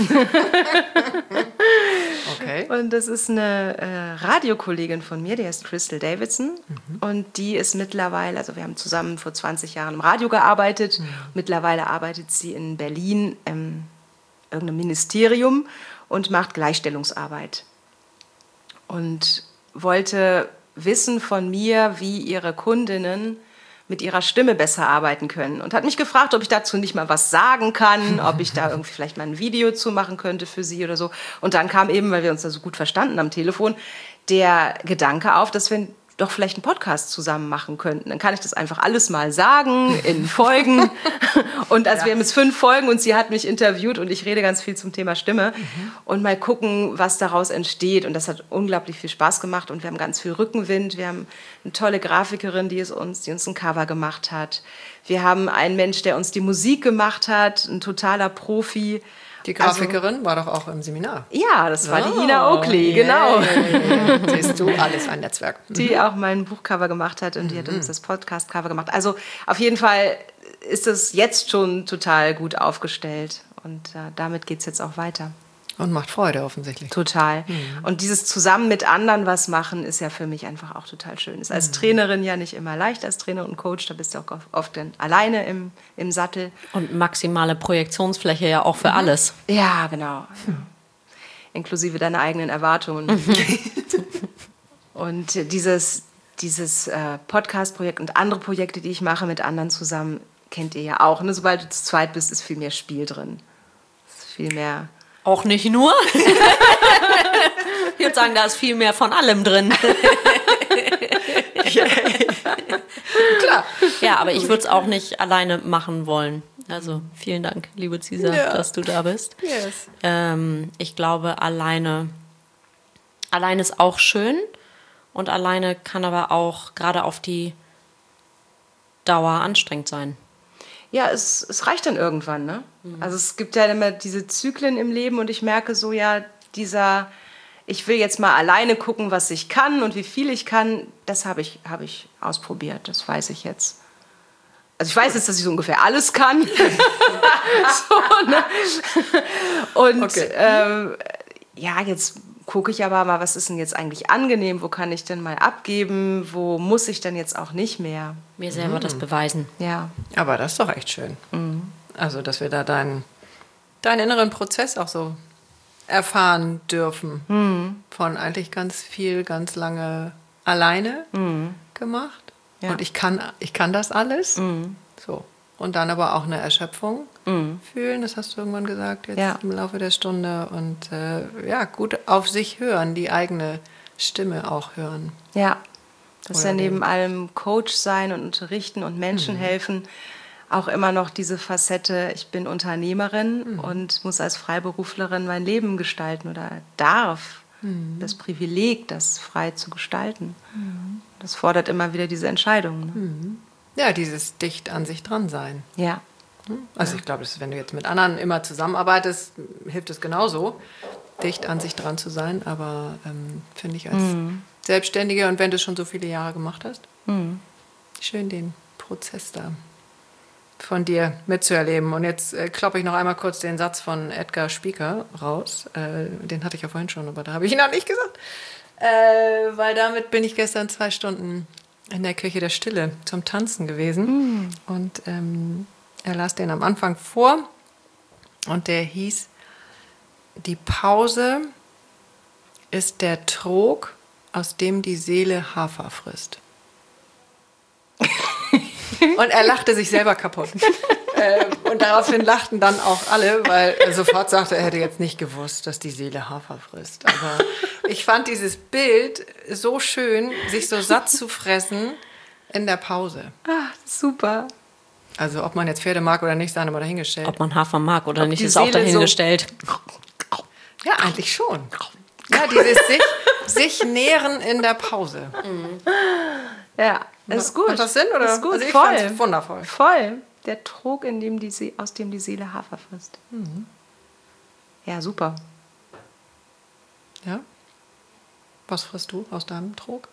Speaker 3: Okay.
Speaker 1: Und das ist eine äh, Radiokollegin von mir, die heißt Crystal Davidson. Mhm. Und die ist mittlerweile, also wir haben zusammen vor zwanzig Jahren im Radio gearbeitet. Mhm. Mittlerweile arbeitet sie in Berlin im irgendeinem Ministerium und macht Gleichstellungsarbeit. Und wollte wissen von mir, wie ihre Kundinnen mit ihrer Stimme besser arbeiten können. Und hat mich gefragt, ob ich dazu nicht mal was sagen kann, ob ich da irgendwie vielleicht mal ein Video zu machen könnte für sie oder so. Und dann kam eben, weil wir uns da so gut verstanden am Telefon, der Gedanke auf, dass wir doch vielleicht einen Podcast zusammen machen könnten. Dann kann ich das einfach alles mal sagen in Folgen. Und also ja. wir haben jetzt fünf Folgen und sie hat mich interviewt und ich rede ganz viel zum Thema Stimme. Mhm. Und mal gucken, was daraus entsteht. Und das hat unglaublich viel Spaß gemacht und wir haben ganz viel Rückenwind. Wir haben eine tolle Grafikerin, die, es uns, die uns ein Cover gemacht hat. Wir haben einen Mensch, der uns die Musik gemacht hat, ein totaler Profi.
Speaker 3: Die Grafikerin also, war doch auch im Seminar.
Speaker 1: Ja, das war oh, die Ina Oakley, yeah, genau.
Speaker 3: Yeah, yeah. Siehst du, alles ein Netzwerk.
Speaker 1: Die auch mein Buchcover gemacht hat und die hat uns das Podcast-Cover gemacht. Also auf jeden Fall ist es jetzt schon total gut aufgestellt und äh, damit geht es jetzt auch weiter.
Speaker 3: Und macht Freude offensichtlich.
Speaker 1: Total. Mhm. Und dieses zusammen mit anderen was machen, ist ja für mich einfach auch total schön. Ist als mhm. Trainerin ja nicht immer leicht, als Trainer und Coach, da bist du auch oft dann alleine im, im Sattel.
Speaker 2: Und maximale Projektionsfläche ja auch für mhm. alles.
Speaker 1: Ja, genau. Mhm. Inklusive deiner eigenen Erwartungen. Mhm. Und dieses, dieses äh, Podcast-Projekt und andere Projekte, die ich mache mit anderen zusammen, kennt ihr ja auch. Ne? Sobald du zu zweit bist, ist viel mehr Spiel drin. Ist viel mehr...
Speaker 2: Auch nicht nur. Ich würde sagen, da ist viel mehr von allem drin.
Speaker 3: Klar.
Speaker 2: Ja, aber ich würde es auch nicht alleine machen wollen. Also vielen Dank, liebe Cisa, ja. dass du da bist.
Speaker 3: Yes.
Speaker 2: Ähm, ich glaube, alleine, alleine ist auch schön und alleine kann aber auch gerade auf die Dauer anstrengend sein.
Speaker 1: Ja, es, es reicht dann irgendwann, ne? Mhm. Also es gibt ja immer diese Zyklen im Leben und ich merke so, ja, dieser, ich will jetzt mal alleine gucken, was ich kann und wie viel ich kann, das habe ich, hab ich ausprobiert, das weiß ich jetzt. Also ich weiß jetzt, dass ich so ungefähr alles kann. So, ne? Und okay. ähm, ja, jetzt gucke ich aber mal, was ist denn jetzt eigentlich angenehm, wo kann ich denn mal abgeben, wo muss ich denn jetzt auch nicht mehr.
Speaker 2: Mir selber mhm. das beweisen.
Speaker 1: Ja.
Speaker 3: Aber das ist doch echt schön. Mhm. Also, dass wir da deinen, deinen inneren Prozess auch so erfahren dürfen. Mhm. Von eigentlich ganz viel, ganz lange alleine mhm. gemacht. Ja. Und ich kann, ich kann das alles. Mhm. So. Und dann aber auch eine Erschöpfung mhm. fühlen, das hast du irgendwann gesagt, jetzt ja. im Laufe der Stunde. Und äh, ja, gut auf sich hören, die eigene Stimme auch hören.
Speaker 1: Ja, das ist ja neben allem Coach sein und unterrichten und Menschen mhm. helfen, auch immer noch diese Facette, ich bin Unternehmerin mhm. und muss als Freiberuflerin mein Leben gestalten oder darf mhm. das Privileg, das frei zu gestalten. Mhm. Das fordert immer wieder diese Entscheidung. Ne?
Speaker 3: Mhm. Ja, dieses dicht an sich dran sein.
Speaker 1: Ja.
Speaker 3: Also ich glaube, wenn du jetzt mit anderen immer zusammenarbeitest, hilft es genauso, dicht an sich dran zu sein. Aber ähm, finde ich als mhm. Selbstständige und wenn du es schon so viele Jahre gemacht hast, mhm. schön den Prozess da von dir mitzuerleben. Und jetzt äh, kloppe ich noch einmal kurz den Satz von Edgar Spieker raus. Äh, den hatte ich ja vorhin schon, aber da habe ich ihn noch nicht gesagt. Äh, weil damit bin ich gestern zwei Stunden in der Kirche der Stille zum Tanzen gewesen. Mm. Und ähm, er las den am Anfang vor. Und der hieß, die Pause ist der Trog, aus dem die Seele Hafer frisst. Und er lachte sich selber kaputt. äh, und daraufhin lachten dann auch alle, weil er sofort sagte, er hätte jetzt nicht gewusst, dass die Seele Hafer frisst. Aber ich fand dieses Bild so schön, sich so satt zu fressen in der Pause.
Speaker 1: Ach, super.
Speaker 3: Also ob man jetzt Pferde mag oder nicht, sei mal dahingestellt.
Speaker 2: Ob man Hafer mag oder ob nicht, ist auch dahingestellt.
Speaker 3: So ja, eigentlich schon. Ja, dieses sich, sich nähren in der Pause.
Speaker 1: Mhm. Ja, das ist gut.
Speaker 3: Macht das Sinn? Oder?
Speaker 1: Das ist gut,
Speaker 3: also ich
Speaker 1: voll.
Speaker 3: fand's wundervoll.
Speaker 1: Voll. Der Trog, in dem die See- aus dem die Seele Hafer frisst. Mhm. Ja, super.
Speaker 3: Ja? Was frisst du aus deinem Trog?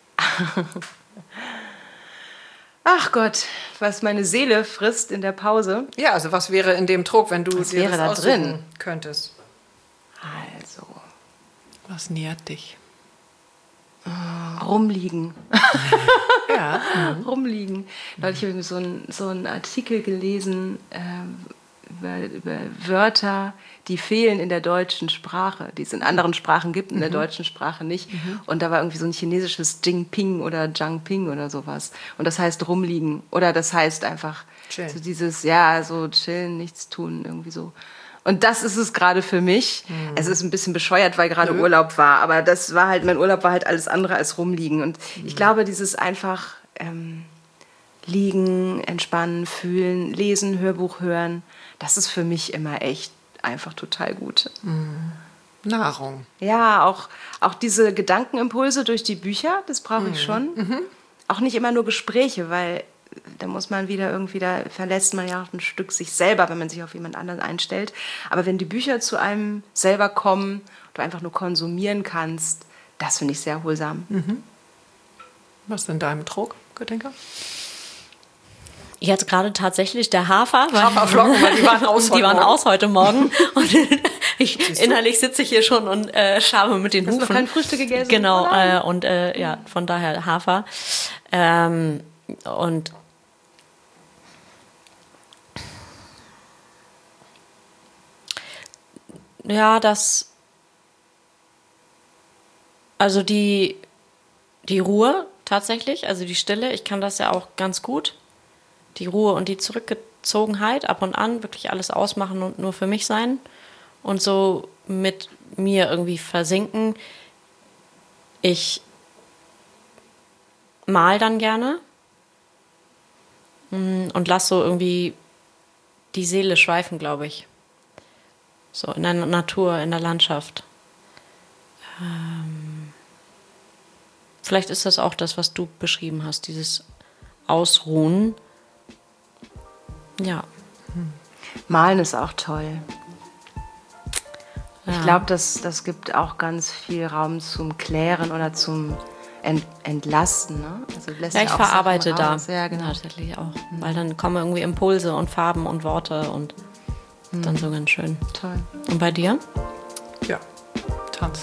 Speaker 1: Ach Gott, was meine Seele frisst in der Pause.
Speaker 3: Ja, also was wäre in dem Trog, wenn du
Speaker 1: was
Speaker 3: dir
Speaker 1: wäre
Speaker 3: das
Speaker 1: da drin
Speaker 3: könntest?
Speaker 1: Also.
Speaker 3: Was nährt dich?
Speaker 1: Rumliegen.
Speaker 3: Ja.
Speaker 1: Mhm. Rumliegen. Neulich habe ich so einen so einen Artikel gelesen äh, über, über Wörter, die fehlen in der deutschen Sprache, die es in anderen Sprachen gibt, in mhm. der deutschen Sprache nicht. Mhm. Und da war irgendwie so ein chinesisches Jingping oder Jiangping oder sowas. Und das heißt rumliegen. Oder das heißt einfach
Speaker 3: Chill.
Speaker 1: so dieses, ja, so chillen, nichts tun, irgendwie so. Und das ist es gerade für mich. Mhm. Es ist ein bisschen bescheuert, weil gerade mhm. Urlaub war. Aber das war halt, mein Urlaub war halt alles andere als rumliegen. Und mhm. ich glaube, dieses einfach ähm, liegen, entspannen, fühlen, lesen, Hörbuch hören, das ist für mich immer echt einfach total gut.
Speaker 3: Mhm. Nahrung.
Speaker 1: Ja, auch, auch diese Gedankenimpulse durch die Bücher, das brauche ich mhm. schon. Mhm. Auch nicht immer nur Gespräche, weil da muss man wieder irgendwie, da verlässt man ja auch ein Stück sich selber, wenn man sich auf jemand anderen einstellt. Aber wenn die Bücher zu einem selber kommen, du einfach nur konsumieren kannst, das finde ich sehr erholsam.
Speaker 3: Mhm. Was ist in deinem Trog, Göttinka?
Speaker 2: Jetzt gerade tatsächlich der Hafer. Weil
Speaker 3: Haferflocken, weil die waren aus heute
Speaker 2: Die waren
Speaker 3: Morgen.
Speaker 2: aus heute Morgen. Und ich, innerlich sitze ich hier schon und äh, schabe mit den
Speaker 1: Hufen.
Speaker 2: Hufen.
Speaker 1: Hast du noch kein Frühstück gegessen?
Speaker 2: Genau, äh, und äh, ja, von daher Hafer. Ähm, und ja, das, also die, die Ruhe tatsächlich, also die Stille, ich kann das ja auch ganz gut. Die Ruhe und die Zurückgezogenheit, ab und an wirklich alles ausmachen und nur für mich sein und so mit mir irgendwie versinken. Ich mal dann gerne und lass so irgendwie die Seele schweifen, glaube ich. So in der Natur, in der Landschaft. Ähm, vielleicht ist das auch das, was du beschrieben hast, dieses Ausruhen. Ja.
Speaker 1: Malen ist auch toll.
Speaker 2: Ja.
Speaker 1: Ich glaube, das, das gibt auch ganz viel Raum zum Klären oder zum Ent, Entlasten. Ne? Also lässt
Speaker 2: ja, ich
Speaker 1: auch
Speaker 2: verarbeite da.
Speaker 1: Ja, genau.
Speaker 2: Tatsächlich auch. Mhm. Weil dann kommen irgendwie Impulse und Farben und Worte und mhm. dann so ganz schön.
Speaker 1: Toll.
Speaker 2: Und bei dir?
Speaker 3: Ja, Tanz.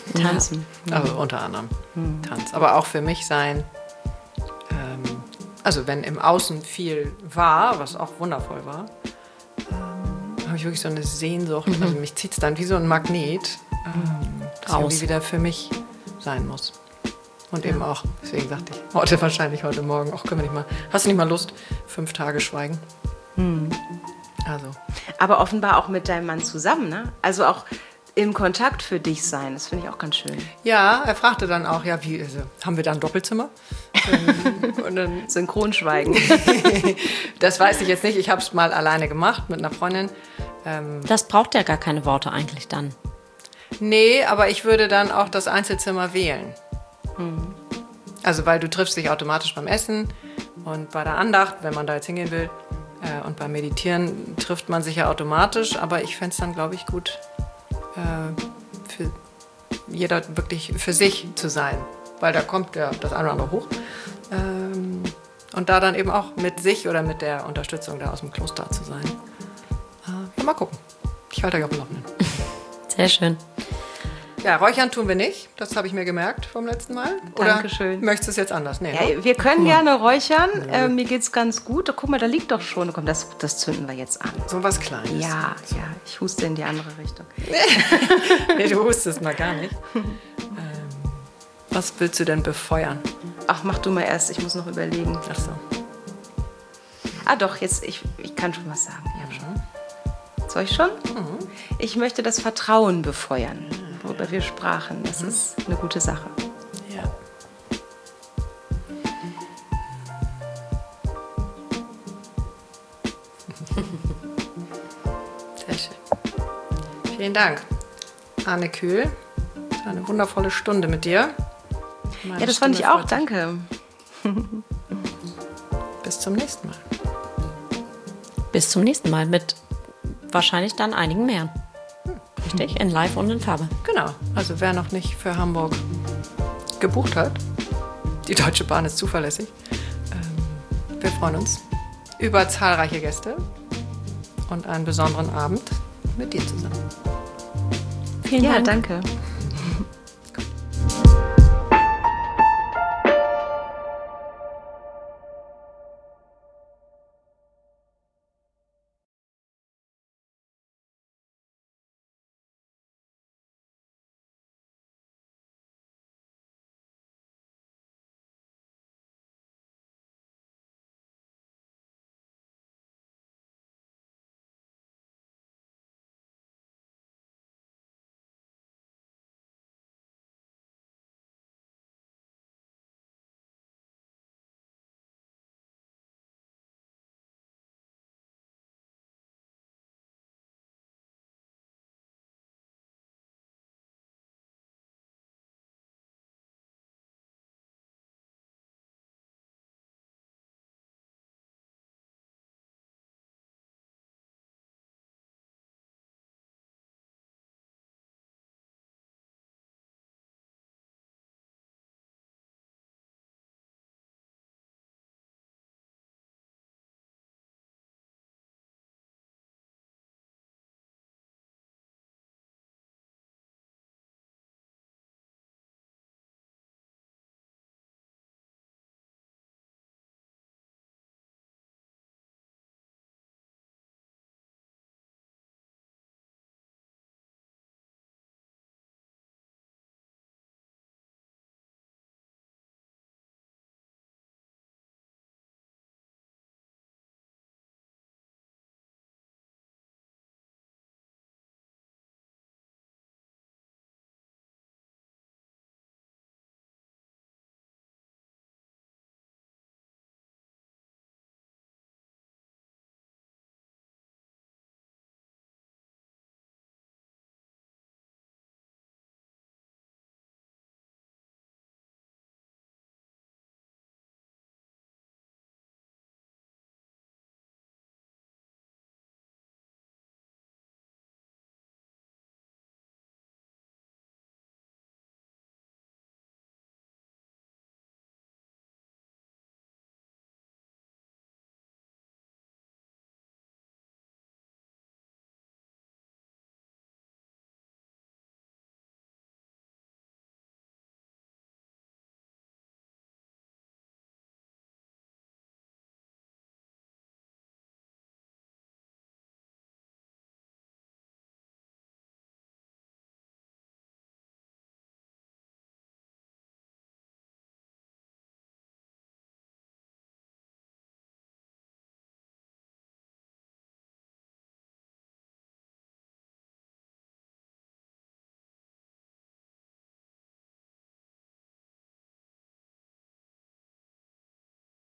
Speaker 3: Tanzen. Ja. Also unter anderem mhm. Tanz. Aber auch für mich sein, ähm, also wenn im Außen viel war, was auch wundervoll war, ähm, habe ich wirklich so eine Sehnsucht. Mhm. Also mich zieht es dann wie so ein Magnet, ähm, das irgendwie wieder für mich sein muss. Und ja. eben auch, deswegen sagte ich, heute wahrscheinlich, heute Morgen, auch können wir nicht mal, hast du nicht mal Lust, fünf Tage schweigen? Hm. Also.
Speaker 1: Aber offenbar auch mit deinem Mann zusammen, ne? Also auch im Kontakt für dich sein, das finde ich auch ganz schön.
Speaker 3: Ja, er fragte dann auch, ja, wie, also, haben wir da ein Doppelzimmer?
Speaker 1: Und dann Synchronschweigen.
Speaker 3: Das weiß ich jetzt nicht, ich habe es mal alleine gemacht mit einer Freundin.
Speaker 2: Ähm, das braucht ja gar keine Worte eigentlich dann.
Speaker 3: Nee, aber ich würde dann auch das Einzelzimmer wählen. Hm. Also weil du triffst dich automatisch beim Essen und bei der Andacht, wenn man da jetzt hingehen will, äh, und beim Meditieren trifft man sich ja automatisch, aber ich fände es dann, glaube ich, gut, äh, für jeder wirklich für sich zu sein, weil da kommt ja das eine oder andere hoch. Ähm, und da dann eben auch mit sich oder mit der Unterstützung da aus dem Kloster zu sein. Äh, ja, mal gucken. Ich halte euch auf dem Laufenden.
Speaker 2: Sehr schön.
Speaker 3: Ja, räuchern tun wir nicht. Das habe ich mir gemerkt vom letzten Mal. Oder
Speaker 1: Dankeschön.
Speaker 3: Möchtest du es jetzt anders? Nee,
Speaker 1: ja,
Speaker 3: ne?
Speaker 1: Wir können gerne räuchern. Ja. Äh, mir geht's ganz gut. Oh, guck mal, da liegt doch schon. Komm, das, das zünden wir jetzt an.
Speaker 3: So was Kleines.
Speaker 1: Ja, ja. Ich huste in die andere Richtung.
Speaker 3: Nee, du hustest mal gar nicht. Ähm, was willst du denn befeuern?
Speaker 1: Ach, mach du mal erst. Ich muss noch überlegen.
Speaker 3: Ach so.
Speaker 1: Ah doch, jetzt, ich, ich kann schon was sagen. Ich hab schon. Soll ich schon? Mhm. Ich möchte das Vertrauen befeuern, worüber wir sprachen. Das mhm. ist eine gute Sache.
Speaker 3: Ja. Sehr schön. Vielen Dank, Anne Kühl. Das war eine wundervolle Stunde mit dir.
Speaker 1: Meine ja, das Stimme fand ich auch. Danke.
Speaker 3: Bis zum nächsten Mal.
Speaker 2: Bis zum nächsten Mal mit wahrscheinlich dann einigen mehr. Richtig? In Live und in Farbe.
Speaker 3: Genau. Also wer noch nicht für Hamburg gebucht hat, die Deutsche Bahn ist zuverlässig. Ähm, wir freuen uns über zahlreiche Gäste und einen besonderen Abend mit dir zusammen.
Speaker 2: Vielen
Speaker 1: ja,
Speaker 2: Dank.
Speaker 1: Ja, danke.